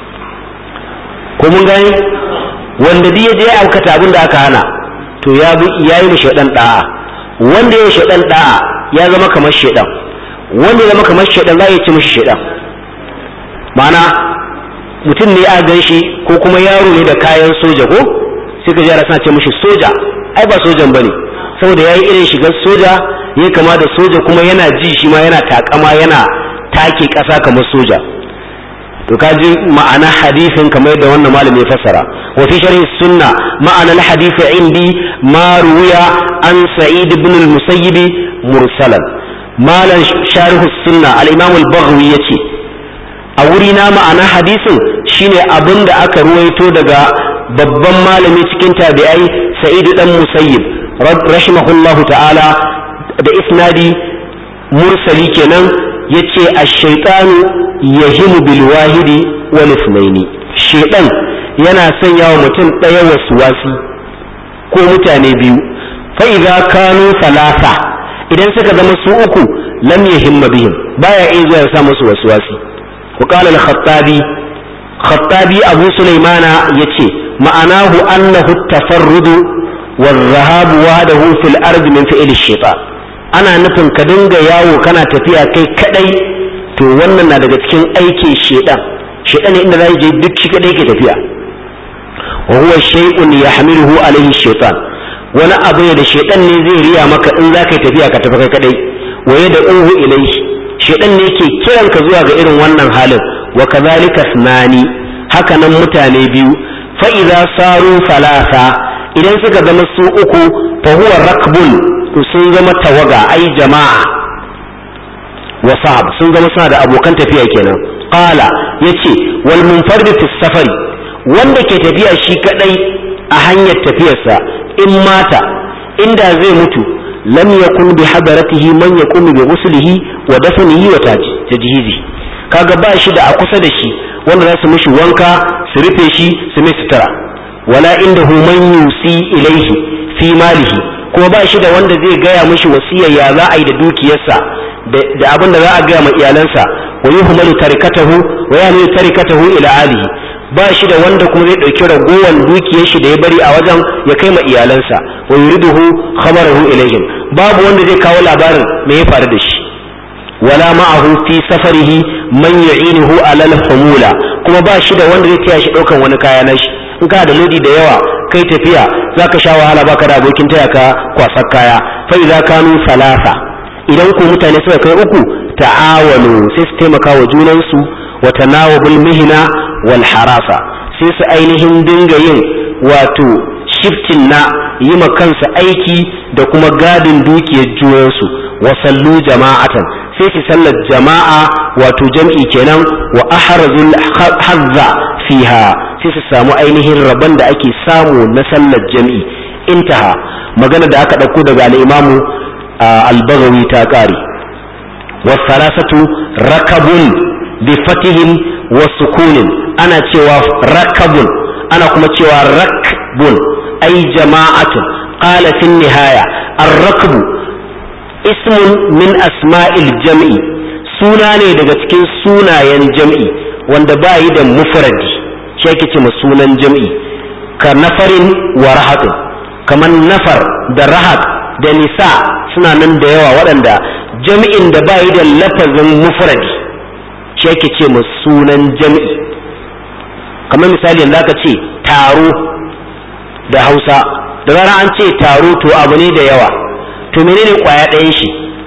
ko mun gani wanda dai yaje ya aukata abin da aka hana to ya bi yayi ma shaydan da'a wanda yayi shaydan da'a ya zama kamar shaydan wanda ya zama kamar shaydan za ya ci mishi shaydan ma'ana mutum ne a gan shi ko kuma yaro ne da kayan soja ko sai ka ji yara suna ce mishi soja ai ba sojan bane saboda yayi irin shigar soja yayi kama da soja kuma yana ji shi ma yana takama yana take kasa kamar soja to kaji ma'ana hadisin kamar yadda wannan malami ya fassara wa fi sharhi sunna ma'ana al-hadith indi ma ruwiya an sa'id ibn al-musayyib mursalan malan sharh sunna al-imam al-baghawi yace a wuri na ma'ana hadisin shine abinda aka ruwaito daga babban malami cikin tabi'ai sa'id dan musayyib rahimahullahu ta'ala da isnadi mursali kenan yace ash-shaytanu yahimu bil wahidi wal ithnaini shaytan yana sanya wa mutum daya waswasi ko mutane biyu fa idza kanu thalatha idan suka zama su uku lam yahimma bihim baya iya zuwa ya sa musu waswasi wa qala al-khattabi khattabi abu sulaimana yace ma'anahu annahu at-tafarrudu والذهاب وحده في الأرض من فعل الشيطان ana nufin ka dinga yawo kana tafiya kai kadai to wannan na daga cikin aikin shedan shedan inda zai je duk shi kadai ke tafiya wa huwa shay'un yahmiluhu alayhi shaytan wani abu ne da shaytan ne zai riya maka in zaka tafiya ka tafi kai kadai wa yad'uhu ilayhi shaytan ne yake kiran ka zuwa ga irin wannan halin wa kadhalika sunani haka nan mutane biyu fa idza saru thalatha idan suka zama su uku fa huwa rakbun sun zama tawaga ai jama'a wa sahab sun zama suna da abokan tafiya kenan qala yace wal munfarid fi safari wanda ke tafiya shi kadai a hanyar tafiyarsa in mata inda zai mutu lam yakun bi hadaratihi man yaqumu bi ghuslihi wa dafnihi wa tajhizi kaga ba shi da a kusa da shi wanda za su mishi wanka su rufe shi su mai sutura wala indahu man yusi ilaihi fi malihi kuma ba shi da wanda zai gaya mishi wasiyar ya za a yi da dukiyarsa da abin da za a gaya ma iyalansa wa yuhmalu tarikatahu wa yahmilu tarikatahu ila alihi ba shi da wanda kuma zai dauki ragowar dukiyar shi da ya bari a wajen ya kai ma iyalansa wa yuriduhu khabarahu ilaihim babu wanda zai kawo labarin me ya faru da shi wala ma'ahu fi safarihi man yu'inuhu ala al-humula kuma ba shi da wanda zai taya shi daukan wani kaya na shi in ka da lodi da yawa kai tafiya zaka sha wahala baka da abokin taya ka kwasar kaya fa idza kanu salasa idan ku mutane suka kai uku ta'awalu sai su taimaka wa junansu wa tanawabul mihna wal harasa sai su ainihin dinga yin wato shiftin na yi ma kansa aiki da kuma gadin dukiyar junansu wa sallu jama'atan sai su sallar jama'a wato jam'i kenan wa ahrazul hazza fiha sai su samu ainihin rabon da ake samu na sallar jam'i intaha magana da aka dauko daga al-imamu al-Baghawi ta kare wa salasatu rakabun bi fatihim wa sukunin ana cewa rakabun ana kuma cewa rakbun ay jama'atun qala fi nihaya ar-rakbu ismun min asma'il jam'i suna ne daga cikin sunayen jam'i wanda ba yi da mufradi shi yake ce sunan jam'i ka nafarin wa rahatun kamar nafar da rahat da nisa suna nan da yawa waɗanda jam'in da ba yi da lafazin mufradi shi yake ce sunan jam'i kamar misali yanzu aka ce taro da Hausa da zarar an ce taro to abu ne da yawa to menene kwaya ɗayan shi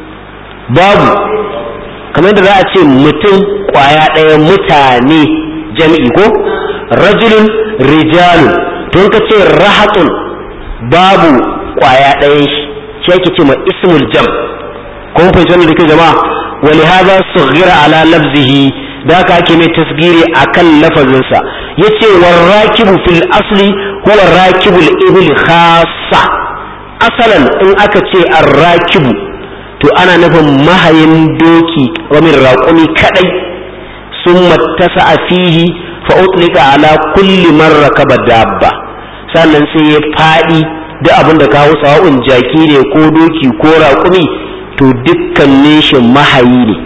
babu kamar da za a ce mutum kwaya ɗaya mutane jami'i ko rajulun rijalun to ka ce rahatun babu kwaya ɗayan shi shi ake ce ma ismul jam kuma fahimci wannan da ke jama'a wali haza sughira ala lafzihi da ka ake mai tasgiri akan lafazinsa yace warrakibu fil asli huwa rakibul ibli khassa asalan in aka ce arrakibu to ana nufin mahayin doki wamin raƙumi kadai sun mattasa a fihi fa utlika ala kulli man rakaba dabba sannan sai ya fadi da abin da kawo sawa'un jaki ne ko doki ko raƙumi to dukkanin shi mahayi ne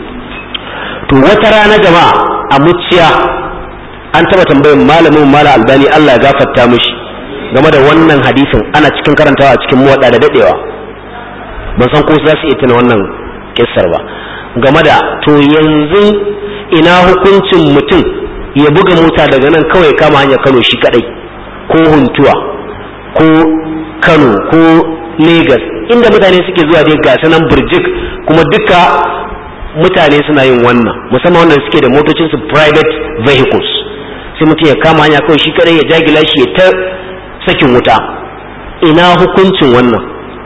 to wata rana jama'a a muciya an taba tambayin malamin mala albani Allah ya gafarta mishi game da wannan hadisin ana cikin karantawa a cikin muwadda da dadewa ban san ko za su iya tuna wannan kissar ba game da to yanzu ina hukuncin mutum ya buga mota daga nan kawai kama hanya Kano shi kadai ko Huntuwa ko Kano ko Lagos inda mutane suke zuwa dai ga sanan burjik kuma duka mutane suna yin wannan musamman wanda suke da motocin su private vehicles sai mutum ya kama hanya kawai shi kadai ya jagila shi ya ta sakin wuta ina hukuncin wannan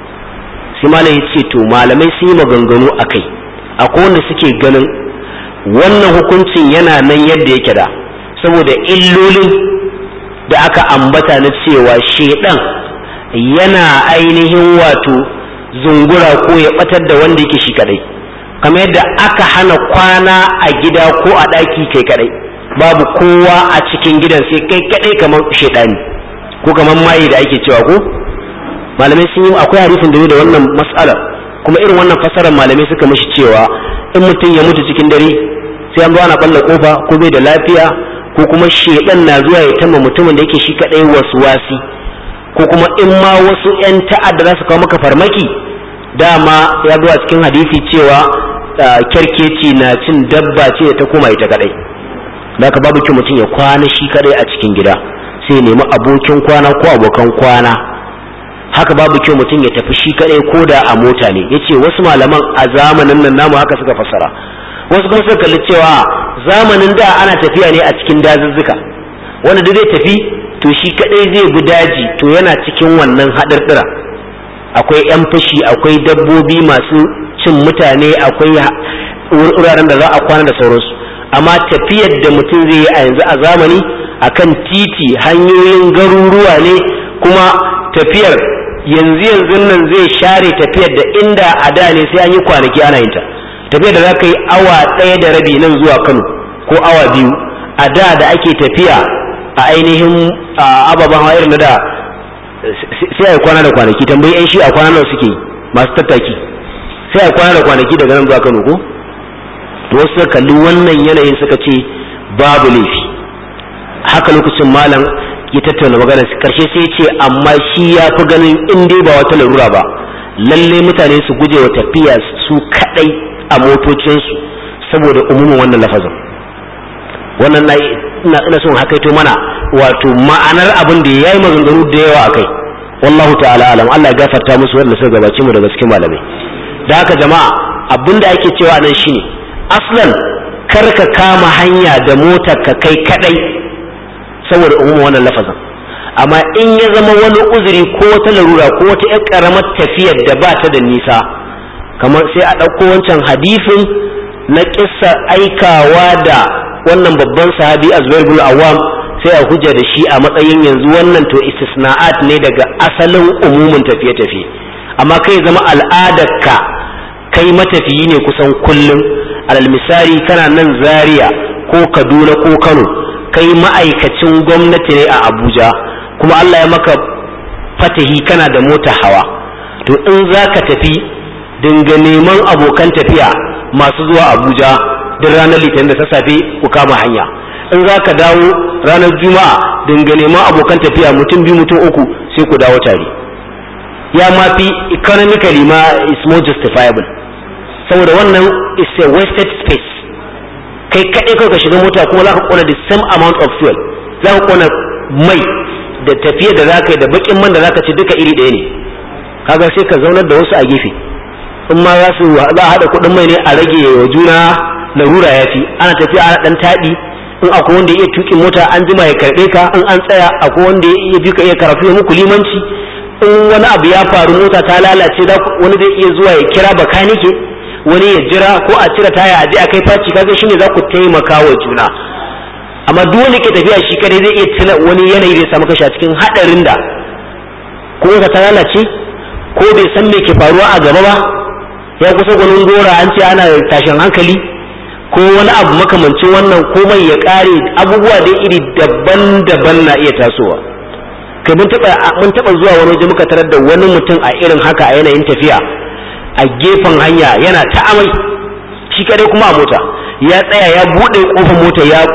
sai malai ce to malamai sun yi maganganu akai akwai wanda suke ganin wannan hukuncin yana nan yadda yake da saboda illolin da aka ambata na cewa shedan yana ainihin wato zungura ko ya batar da wanda yake shi kadai kamar yadda aka hana kwana a gida ko a daki kai kadai babu kowa a cikin gidan sai kai kadai kamar shedani ko kamar mai da ake cewa ko malamai sun yi akwai hadisin da da wannan mas'alar kuma irin wannan fasarar malamai suka mishi cewa in mutum ya mutu cikin dare sai an zo ana balla kofa ko bai da lafiya ko kuma shedan na zuwa ya tama mutumin da yake shi kadai waswasi ko kuma in ma wasu yan ta'adda za su kawo maka farmaki dama ya zo a cikin hadisi cewa kerkeci na cin dabba ce ta koma ita kadai da ka babu kyau mutum ya kwana shi kadai a cikin gida sai nemi abokin kwana ko abokan kwana. Haka babu kyau mutum ya tafi shi kadai ko da a mota ne. Yace wasu malaman a zamanin nan namu haka suka fassara, wasu kuma suka kalli cewa zamanin da ana tafiya ne a cikin dazuzzuka, wanda duk zai tafi to shi kadai zai bi daji, to yana cikin wannan haɗarɗira. Akwai yan fashi, akwai dabbobi masu cin mutane, akwai wuraren da za a kwana da sauransu. Amma tafiyar da mutum zai yi a yanzu a zamani akan titi, hanyoyin garuruwa ne, kuma tafiyar yanzu yanzu nan zai share tafiyar da inda a da ne sai an yi kwanaki ana yin ta. Tafiyar da za ka yi awa ɗaya da rabi nan zuwa Kano ko awa biyu, a da da ake tafiya a ainihin ababen hawa irin da sai a kwana da kwanaki. Tambayi yan shi a kwana nawa suke masu tattaki, sai a kwana da kwanaki daga nan zuwa Kano ko? To wasu suka kalli wannan yanayin suka ce babu laifi. Haka lokacin malam ya tattauna magana karshe sai ya ce amma shi ya fi ganin in dai ba wata larura ba, lalle mutane su guje wa tafiya su kadai a motocinsu saboda umumin wannan lafazin. Wannan na ina son hakaito mana wato ma'anar abin da yayi maganganu da yawa akai. Wallahu ta'ala alam. Allah ya gafarta musu wanda suka gabace mu daga cikin malamai. Da haka jama'a abinda ake cewa nan shine aslan kar ka kama hanya da motar ka kai kadai saboda umumin wannan lafazin. Amma in ya zama wani uzuri ko wata larura ko wata ƴar karamar tafiyar da ba ta da nisa, kamar sai a ɗauko wancan hadisin na kissa aikawa da wannan babban sahabi Zubair bin Awwam, sai a hujja da shi a matsayin yanzu wannan to istisna'at ne daga asalin umumin tafiye-tafiye. Amma kai zama al'adarka kai matafiyi ne kusan kullum, alal misali kana nan Zaria ko Kaduna ko Kano, kai ma'aikacin gwamnati ne a Abuja, kuma Allah ya maka fatahi kana da mota hawa, to in za ka tafi dinga neman abokan tafiya masu zuwa Abuja duk ranar Litinin da sassafe ku kama hanya. In za ka dawo ranar Juma'a dinga neman abokan tafiya mutum biyu mutum uku sai ku dawo tare. Ya ma fi economically ma is more justifiable, saboda wannan is a wasted space. Kai kaɗai kawai ka shiga mota kuma za ka ƙona the same amount of fuel, za ka ƙona mai da tafiya da za ka yi da baƙin man da za ka ci duka iri ɗaya ne. Kaga sai ka zaunar da wasu a gefe, in ma za su za a haɗa kuɗin mai ne a rage wa juna larura ya fi. Ana tafiya ana ɗan taɗi, in akwai wanda ya iya tuƙin mota an jima ya karɓe ka, in an tsaya akwai wanda ya iya ka iya karatu ya muku limanci. In wani abu ya faru mota ta lalace wani zai iya zuwa ya kira bakanike, wani ya jira ko a cire taya a je a kai faci. Kaga shine za ku taimaka wa juna. Amma duk wanda ke tafiya shi kadai zai iya tuna wani yanayi zai samu kashi a cikin hadarin da ko ka ta lalace ko bai san me ke faruwa a gaba ba, ya kusa gwanin gora an ce ana tashin hankali ko wani abu makamancin wannan, komai ya kare, abubuwa dai iri daban-daban na iya tasowa. Kai mun taba mun taba zuwa wani waje muka tarar da wani mutum a irin haka a yanayin tafiya a gefen hanya yana ta amai shi kadai kuma a mota, ya tsaya ya bude kofar mota ya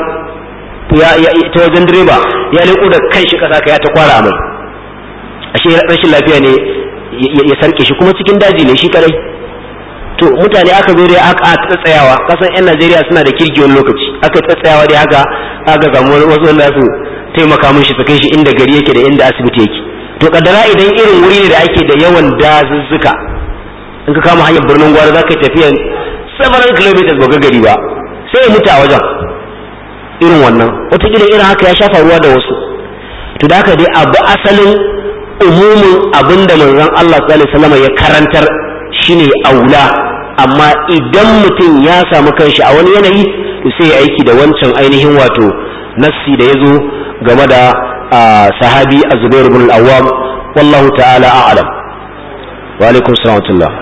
ta wajen direba ya leko da kanshi kasa ka ya ta kwara amai. Ashe rashin lafiya ne ya sarke shi, kuma cikin daji ne shi kadai. To mutane aka zo dai aka tsatsayawa, kasan yan Najeriya suna da kirki wani lokaci, aka tsatsayawa dai haka aka samu wasu wanda su taimaka mun shi su kai shi inda gari yake da inda asibiti yake. To kaddara idan irin wuri ne da ake da yawan dazuzzuka, in ka kama hanyar birnin Gwari za ka yi tafiyan several kilometers ba gari ba, sai ya mutu a wajen. Irin wannan wataƙila irin haka ya shafa ruwa da wasu. To da haka dai abu asalin umumin abin da manzon Allah sallallahu alaihi wasallam ya karantar shine aula. Amma idan mutum ya samu kanshi a wani yanayi to sai ya aiki da wancan ainihin wato nassi da yazo game da sahabi Az-Zubair ibn al-Awwam. Wallahu ta'ala a'lam. Wa alaikum assalam wa rahmatullah.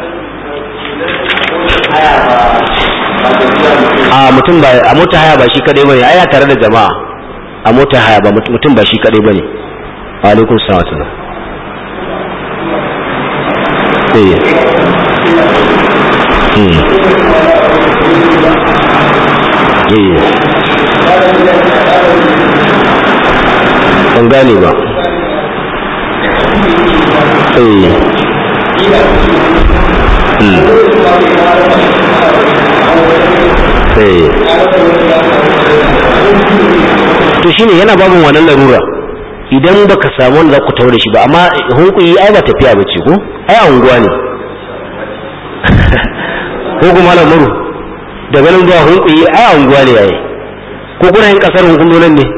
A mutum ba a mota haya ba shi kadai bane, ai tare da jama'a. A mota haya ba mutum ba shi kadai bane. Wa alaikum assalam wa rahmatullah. Eh. Hmm. Eh. Ban gane ba. Eh. Hmm. To shine yana babin wannan larura, idan baka samu wanda za ku tawo da shi ba, amma hunkuyi ai ba tafiya ba ce ko ai unguwa ne ko kuma lamaru daga nan zuwa hunkuyi ai unguwa ne yayi ko kuna yin kasar hukumomin ne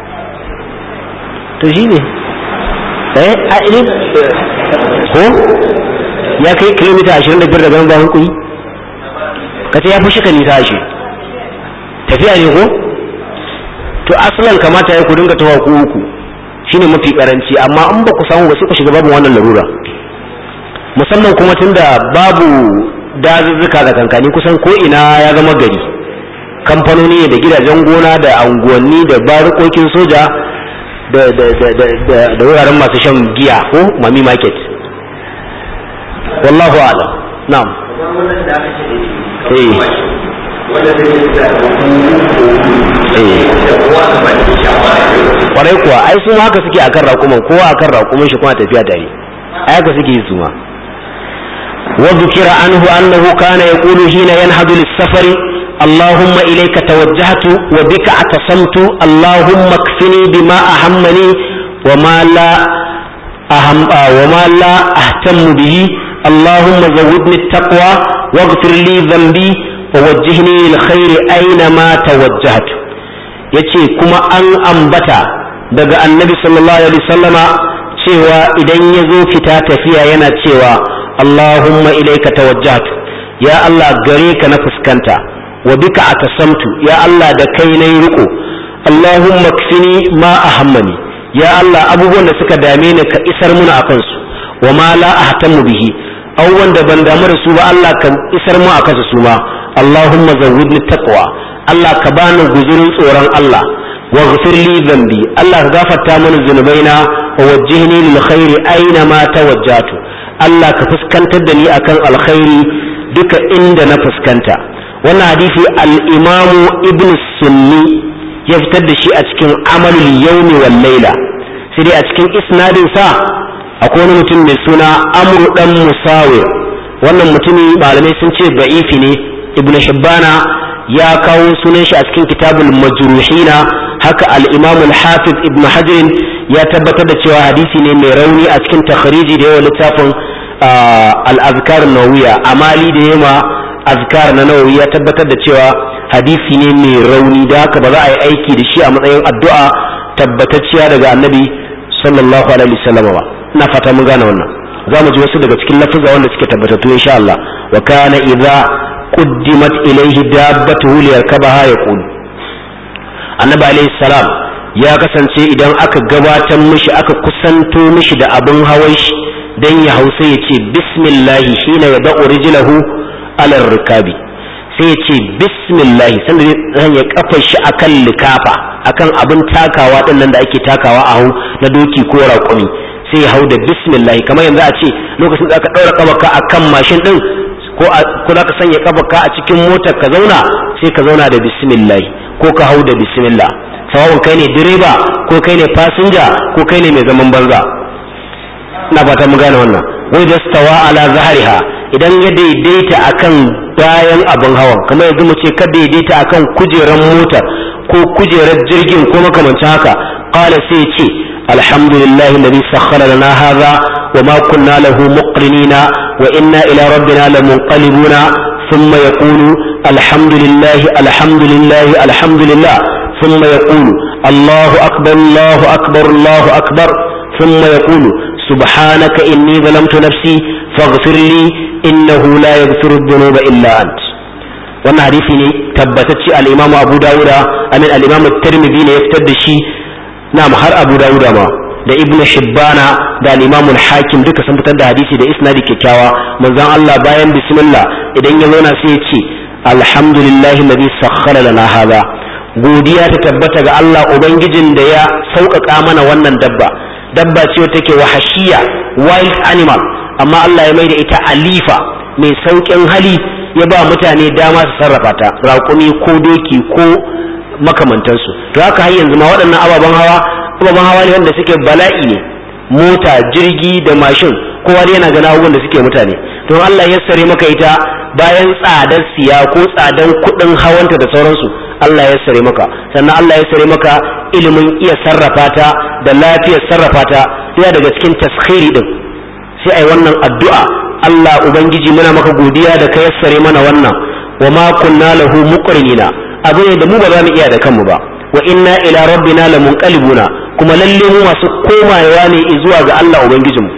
to shi ne eh a ilin ko ya kai kilomita ashirin da biyar daga nan zuwa hunkuyi kace ya fi shi ka nisa shi tafiya ne ko to asalan kamata ya ku dinga tawa ku uku shine mafi karanci, amma in ba ku samu ba sai ku shiga babu wannan larura, musamman kuma tunda babu dazuzzuka da kankani kusan ko ina ya zama gari, kamfanoni da gidajen gona da anguwanni da barukokin soja da da da da da wuraren masu shan giya ko mami market. Wallahu a'lam. Na'am. Eh kwarai kuwa ai su haka suke akan raƙuman, kowa akan raƙuman shi kuma tafiya tare, ai haka suke yi su ma. wa dhukira anhu annahu kana yaqulu hina yanhadu lis-safari allahumma ilayka tawajjahtu wa bika atasamtu allahumma kfini bima ahammani wa ma la aham wa ma la ahtammu bihi allahumma zawwidni at-taqwa waghfir li dhanbi wajjihni lil khairi aina ma tawajjahtu. yace kuma an ambata daga annabi sallallahu alaihi wasallama cewa idan yazo fita tafiya yana cewa Allahumma ilayka tawajjahtu, ya Allah gare ka na fuskanta, wa bika atasamtu, ya Allah da kai nayi riko, Allahumma kfini ma ahammani, ya Allah abubuwan da suka dame ni ka isar muna akan su, wa ma la ahtamu bihi, abubuwan da ban damu da su ba Allah ka isar mu akan su su ma. Allahumma zawwidni taqwa, Allah ka bani guzurin tsoron Allah, waghfir li dhanbi, Allah ka gafarta mini zunubaina, wa wajjihni lil khairi aina ma tawajjatu, Allah ka fuskantar da ni akan alkhairi duka inda na fuskanta. Wannan hadisi al-Imam Ibn Sunni ya fitar da shi a cikin Amalul Yawmi wal Layla, sai dai a cikin isnadin sa akwai wani mutum mai suna Amr dan Musawir. Wannan mutumi malamai sun ce da'ifi ne, Ibn Hibbana ya kawo sunan shi a cikin Kitabul Majruhina, haka al-Imam al-Hafiz Ibn Hajar ya tabbatar da cewa hadisi ne mai rauni a cikin takhriji da yawa littafin al-Azkar an-Nawawiyya, amali da yawa azkar na Nawawi ya tabbatar da cewa hadisi ne mai rauni, da haka ba za a yi aiki da shi a matsayin addu'a tabbatacciya daga Annabi sallallahu alaihi wasallam ba. ina fata mun gane wannan. za mu ji wasu daga cikin lafuzza wanda suke tabbatattu insha Allah. wa kana idza quddimat ilayhi dabbatuhu liyarkabaha yaqul, Annabi alaihi salam ya kasance idan aka gabatar mishi aka kusanto mishi da abin hawan shi dan ya hausa ya ce bismillahi hina yada'u rijlahu ala rikabi, sai ya ce bismillahi sanda zan ya kafa shi akan likafa, akan abin takawa din nan da ake takawa a hau na doki ko raƙumi, sai ya hau da bismillahi. kamar yanzu a ce lokacin da aka daura kafarka akan mashin din ko ko za ka sanya kafarka a cikin motar ka zauna, sai ka zauna da bismillahi ko ka hau da bismillah, sawa'un kai ne direba ko kai ne fasinja ko kai ne mai zaman banza. ina fata mu gane wannan. wai da stawa ala zahriha, idan ya daidaita akan bayan abin hawan, kamar yanzu mu ce ka daidaita akan kujeran motar ko kujerar jirgin ko makamancin haka, qala sai ce alhamdulillahi alladhi sakhkhara lana hadha wa ma kunna lahu muqrinina wa inna ila rabbina lamunqalibuna, thumma yaqulu alhamdulillahi alhamdulillahi alhamdulillah, thumma yaqulu allahu akbar allahu akbar allahu akbar, thumma yaqulu subhanaka inni zalamtu nafsi faghfir li innahu la yaghfiru dhunuba illa ant. wannan hadisi ne tabbatacce al-Imam Abu Dawud amin al-Imam At-Tirmidhi ne ya fitar da shi, na'am har Abu Dawud ma da Ibn Hibbana da al-Imam al-Hakim duka sun fitar da hadisi da isnadi kyakkyawa. manzon Allah bayan bismillah idan ya zauna sai ya ce alhamdulillahi alladhi sakhkhara lana hadha, godiya ta tabbata ga Allah ubangijin da ya sauƙaƙa mana wannan dabba. dabba ce take wahashiya, wild animal, amma Allah ya maida ita alifa, mai saukin hali, ya ba mutane dama su sarrafa ta, raƙumi ko doki ko makamantansu. to haka har yanzu ma waɗannan ababen hawa ababen hawa ne wanda suke bala'i ne, mota, jirgi da mashin, kowa dai yana gana abubuwan da suke mutane. to Allah ya sare maka ita bayan tsadar siya ko tsadar kuɗin hawanta da sauransu, Allah ya sare maka, sannan Allah ya sare maka ilimin iya sarrafa ta da lafiyar sarrafa ta yana daga cikin taskhiri din sai ai wannan addu'a Allah ubangiji muna maka godiya da ka yassare mana wannan wa ma kunna lahu muqrinina abu ne da mu ba za mu iya da kanmu ba wa inna ila rabbina lamunqalibuna kuma lalle mu masu komawa ne zuwa ga Allah ubangijinmu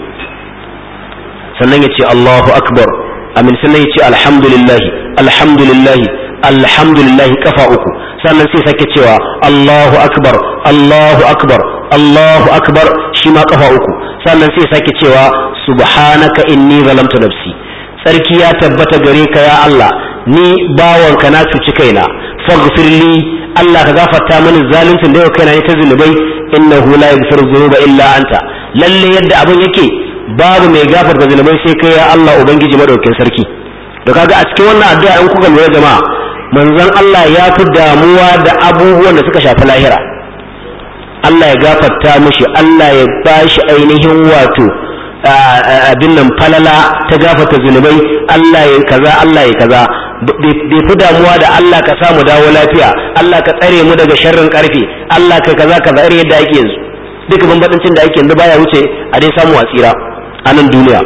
sannan yace Allahu akbar amin sannan yace alhamdulillah alhamdulillah alhamdulillah kafa uku sannan sai sake cewa Allahu akbar Allahu akbar Allahu akbar shi ma kafa uku sannan sai sake cewa subhanaka inni zalamtu nafsi sarki ya tabbata gare ka ya Allah ni bawanka na cuci kaina faghfirli Allah ka gafarta mini zaluncin da yau kaina ne ta zunubai innahu la yaghfiru dhunuba illa anta lalle yadda abin yake babu mai gafarta zunubai sai kai ya Allah ubangiji madaukakin sarki to kaga a cikin wannan addu'a in kuka lura jama'a manzon Allah ya fi damuwa da abubuwan da suka shafi lahira Allah ya gafarta mishi Allah ya bashi ainihin wato abin nan falala ta gafarta zunubai Allah ya kaza Allah ya kaza bai fi damuwa da Allah ka samu dawo lafiya Allah ka tsare mu daga sharrin karfe Allah ka kaza kaza irin yadda ake yanzu duka bambancin da ake yanzu baya wuce a dai samu asira a nan duniya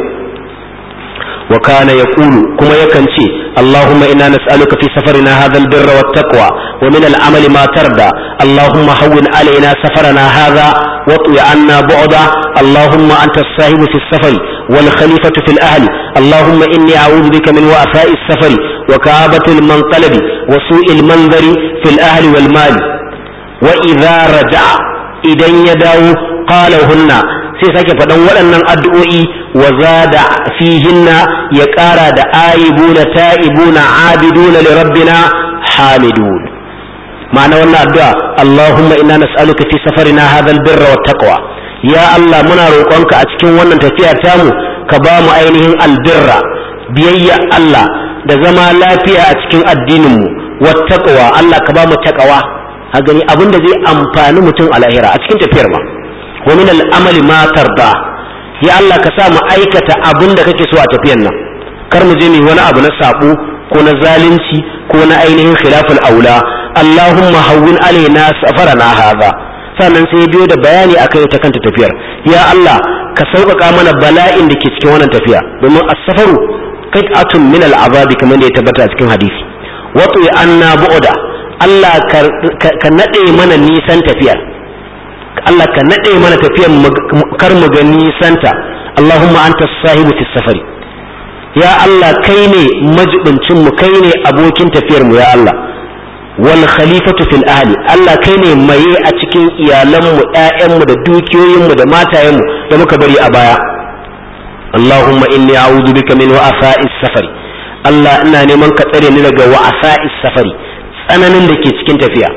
wa kana yaqulu kuma yakan ce Allahumma inna nas'aluka fi safarina hadha al-birra wat-taqwa wa min al-amali ma tarda Allahumma hawwin alaina safarana hadha wa tu'i anna bu'da Allahumma anta as-sahibu fi as-safari wal khalifatu fi al-ahli Allahumma inni a'udhu bika min wa'fa'i as-safari wa ka'abati al-manqalabi wa su'i al-manzari fi al-ahli wal mali wa idha raja'a idan ya dawo qala hunna sai sake faɗan waɗannan addu'o'i wa zada fihinna ya ƙara da aibuna ta'ibuna abiduna li rabbina hamidun ma'ana wannan addu'a Allahumma inna nas'aluka fi safarina hadha albirra wat taqwa ya Allah muna roƙonka a cikin wannan tafiya tamu ka ba mu ainihin albirra biyayya Allah da zama lafiya a cikin addinin mu wat taqwa Allah ka ba mu taqwa ha gani abinda zai amfani mutum a lahira a cikin tafiyar ma wa min al-amali ma tarda ya Allah ka sa mu aikata abin da kake so a tafiyan nan kar mu je mu wani abu na sabo ko na zalunci ko na ainihin khilaful aula Allahumma hawwin alaina safarana hadha sannan sai biyo da bayani akan ita kanta tafiyar ya Allah ka sauƙaƙa mana bala'in da ke cikin wannan tafiya domin as-safaru qit'atun min al-azab kamar da ya tabbata a cikin hadisi wa tu anna bu'da Allah ka nade mana nisan tafiyar Allah ka nade mana tafiyar kar mu ga nisanta Allahumma anta sahibu fi safari ya Allah kai ne majibincin mu kai ne abokin tafiyar mu ya Allah wal khalifatu fil ahli Allah kai ne maye a cikin iyalan mu ƴaƴan mu da dukiyoyin mu da matayen mu da muka bari a baya Allahumma inni a'udhu bika min wa'sa'is safari Allah ina neman ka tsare ni daga wa'sa'is safari tsananin da ke cikin tafiya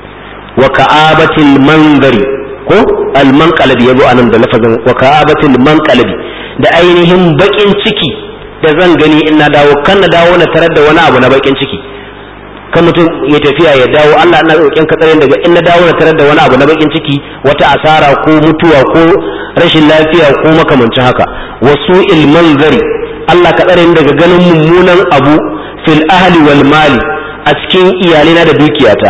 wa ka'abatil manzari ko al-manqalabi yazo anan da lafazin wa ka'abatil manqalabi da ainihin bakin ciki da zan gani in na dawo kan na dawo na tarar da wani abu na bakin ciki kan mutum ya tafiya ya dawo Allah ina roƙin ka tsare daga in na dawo na tarar da wani abu na bakin ciki wata asara ko mutuwa ko rashin lafiya ko makamancin haka wasu ilmanzari Allah ka tsare daga ganin mummunan abu fil ahli wal mali a cikin iyalina da dukiyata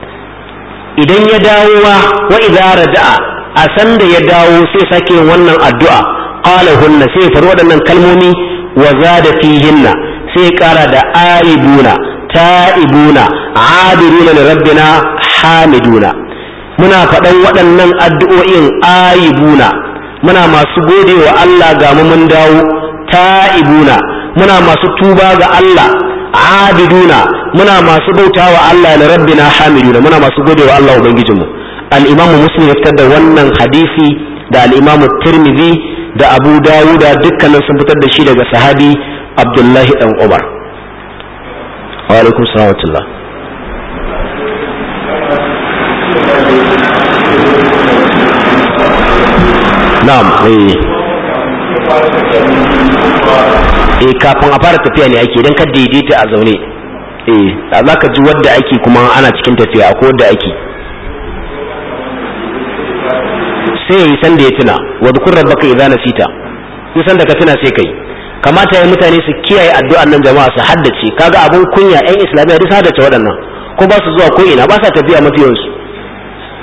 idan ya dawo wa idza raja'a a san da ya dawo sai sake wannan addu'a qala hunna sai faru waɗannan kalmomi wa zada fihinna sai kara da aibuna ta'ibuna abiruna li rabbina hamiduna muna faɗan waɗannan addu'o'in aibuna muna masu gode wa Allah ga mu mun dawo ta'ibuna muna masu tuba ga Allah abiduna muna masu bautawa Allah da rabbina hamiduna muna masu gode wa Allah ubangijinmu al-Imam Muslim ya fitar da wannan hadisi da al-Imam Tirmidhi da Abu Dawud dukkanin sun fitar da shi daga sahabi Abdullahi dan Umar wa alaikum salam wa rahmatullah na'am eh eh kafin a fara tafiya ne ake idan ka daidaita a zaune eh za ka ji wadda ake kuma ana cikin tafiya ko wadda ake sai yi san da ya tuna wa dhkur rabbaka idza nasita yi san da ka tuna sai kai kamata ya mutane su kiyaye addu'an nan jama'a su haddace kaga abun kunya ɗan islamiyya duk haddace waɗannan ko ba su zuwa ko ina ba sa tafiya mafi yawansu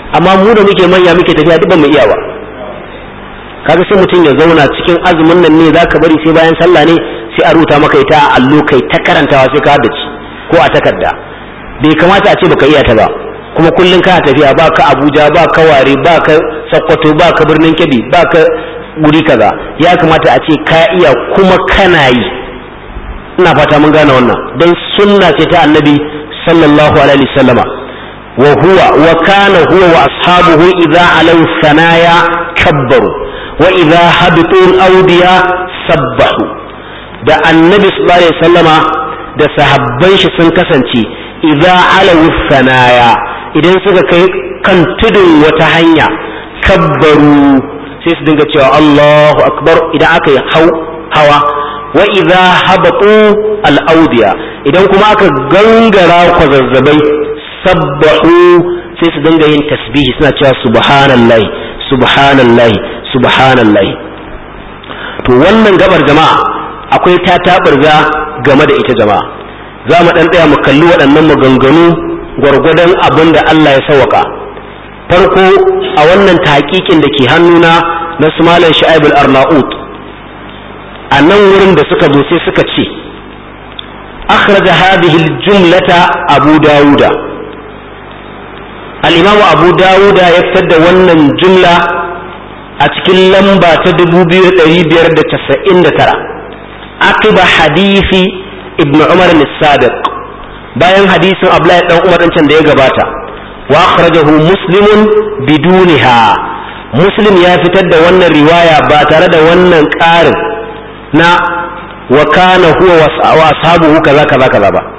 amma mu da muke manya muke tafiya duk ba mu iya ba. Kaga sai mutum ya zauna cikin azumin nan ne zaka bari sai bayan sallah ne sai a rubuta maka ita a allo kai ta karantawa sai ka haddace ko a takarda. Bai kamata a ce baka iya ta ba, kuma kullun kana tafiya ba ka Abuja ba ka Ware ba ka Sokoto ba ka Birnin Kebbi ba ka guri kaza, ya kamata a ce ka iya kuma kana yi. Ina fata mun gane wannan, dan sunna ce ta Annabi sallallahu alaihi wasallama. wa huwa wa kana huwa wa ashabuhu idza alaw sanaya kabbaru wa idza habitu al-awdiya sabbahu. Da Annabi sallallahu alaihi wasallama da sahabban shi sun kasance idza alaw sanaya, idan suka kai kan tudun wata hanya kabbaru sai su dinga cewa Allahu akbar idan aka yi hau hawa. Wa idza habatu al-awdiya, idan kuma aka gangara kwazazzabai sabbahu sai su dinga yin tasbihi suna cewa subhanallahi subhanallahi subhanallahi. To wannan gabar jama'a akwai ta tabarga game da ita jama'a. Za mu dan tsaya mu kalli waɗannan maganganu gwargwadon abin da Allah ya sauka. Farko a wannan tahqiqin da ke hannuna na su Malam Shu'aib al-Arnaut, a nan wurin da suka zo sai suka ce akhraja hadhihi al-jumlata Abu Dawuda. al-Imam Abu Dawuda ya fitar da wannan jumla a cikin lamba ta dubu biyu da ɗari biyar da casa'in da tara aqiba hadisi Ibn Umar as-Sadiq, bayan hadisin Abdullahi dan Umar dan can da ya gabata. Wa akhrajahu Muslimun bidunha, Muslim ya fitar da wannan riwaya ba tare da wannan ƙarin na wa kana huwa wa ashabuhu kaza kaza kaza ba.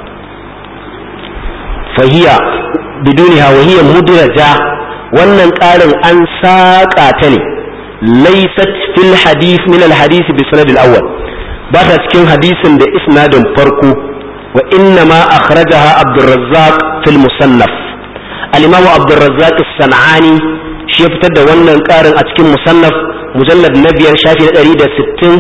Fahiya bidunha wa hiya mudraja, wannan ƙarin an saƙa ta ne. Laysat fil hadith min al hadith bi sanad al awwal, ba ta cikin hadisin da isnadin farko. Wa inna ma akhrajaha Abdurrazzaq fil Musannaf, al-Imam Abdurrazzaq as-San'ani shi ya fitar da wannan ƙarin a cikin Musannaf mujallad na biyar shafi na ɗari da sittin.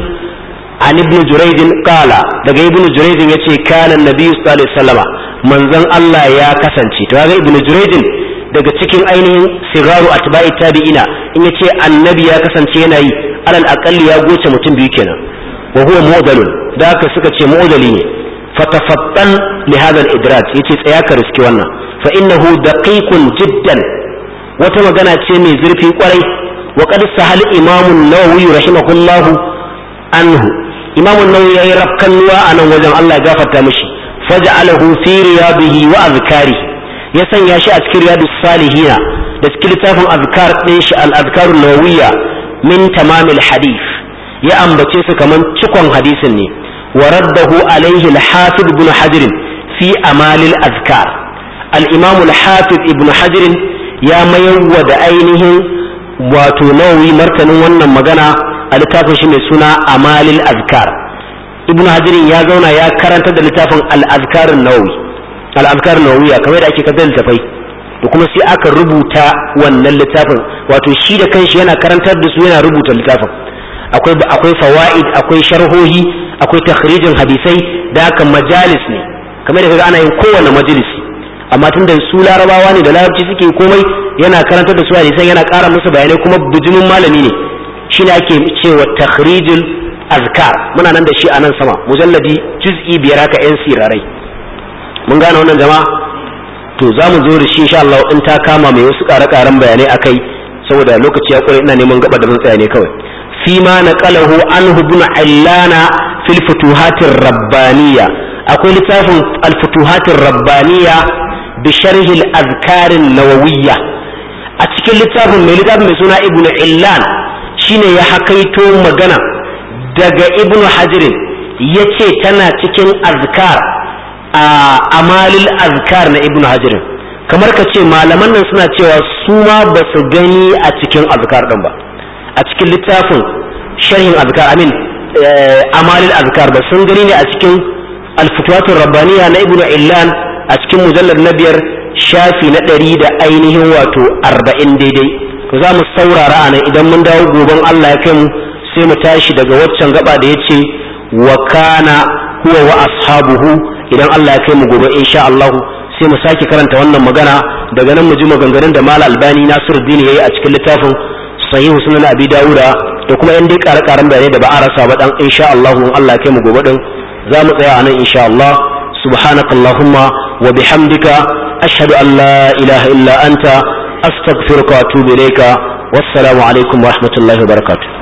An ibn Jurayj qala, daga ibn Jurayj yace kana annabi sallallahu alaihi wasallama, manzon Allah ya kasance. To ga ibn Jurayj daga cikin ainihin sigaru atba'i tabi'ina, in yace annabi ya kasance yana yi, alal aqalli ya goce mutum biyu kenan. wa huwa mu'dalun, da haka suka ce mu'dali ne. fatafattan li hadha al-idraj, yace tsaya ka riski wannan, fa innahu daqiqun jiddan, wata magana ce mai zurfi kwarai. wa qad sahal imam an-Nawawi rahimahullah anhu, imam an-Nawawi yayi rafkannuwa anan wajen Allah ya gafarta mishi. faj'alahu fi riyadihi wa azkarihi, ya sanya shi a cikin riyadus salihina da cikin littafin azkar din shi al-azkarun nawawiyya min tamamil hadith, ya ambace su kaman cikon hadisin ne. wa raddahu alaihi al-hafiz ibn hajar fi amal al-azkar, al-imam al-hafiz ibn hajar ya mayarwa da ainihin wato nawawi martanin wannan magana a littafin shi mai suna amal al-azkar. ibn hajar ya zauna ya karanta da littafin al-azkar an-nawawi, al-azkar an-nawawiyya kamar da ake kaddar littafai, da kuma sai aka rubuta wannan littafin, wato shi da kanshi yana karantar da su yana rubuta littafin. akwai akwai fawaid, akwai sharhohi, akwai takhrijin hadisai, da haka majalis ne kamar da kaga ana yin kowanne majalisi. amma tunda su larabawa ne da larabci suke komai, yana karantar da su hadisai, yana ƙara musu bayanai, kuma bijimin malami ne. shine ake cewa takhrijul azkar, muna nan da shi a nan sama mujalladi juz'i biyar haka yan sirarai. mun gane wannan jama'a? to za mu zo da shi insha Allah in ta kama mai wasu ƙare-ƙaren bayanai akai, saboda lokaci ya ƙure ina neman gaba da zan tsaya ne kawai. فيما نقله عنه ابن علان في الفتوحات الربانية، أقول لتاف الفتوحات الربانية بشرح الأذكار النووية. أتكلم لتاف من لتاف من سنة ابن علان شين يحكيتو مغنى دقى ابن حجر يتي تنا تكين أذكار أمال الأذكار نا ابن حجر. kamar ka ce malaman nan suna cewa su ma ba su gani a cikin azkar din ba, a cikin littafin sharhin azkar amin amalil azkar ba, sun gani ne a cikin al-futuhatur rabbaniya na ibnu illan a cikin mujallad na biyar shafi na ɗari da ainihin wato arba'in daidai. to za mu saurara a nan, idan mun dawo goben Allah ya kai mu sai mu tashi daga waccan gaba da yace wa kana huwa wa ashabuhu. idan Allah ya kai mu gobe insha Allah sai mu sake karanta wannan magana daga nan mu ji maganganun da Malam Albani Nasiruddin yayi a cikin littafin Sahihu Sunan Abi Dawuda da kuma yan dai ƙare-ƙaren bayanai da ba a rasa ba dan insha Allah in Allah ya kai mu gobe din za mu tsaya anan insha Allah subhanakallahumma wa bihamdika ashhadu an la ilaha illa anta astaghfiruka wa atubu ilayka wassalamu alaikum wa rahmatullahi wa barakatuh.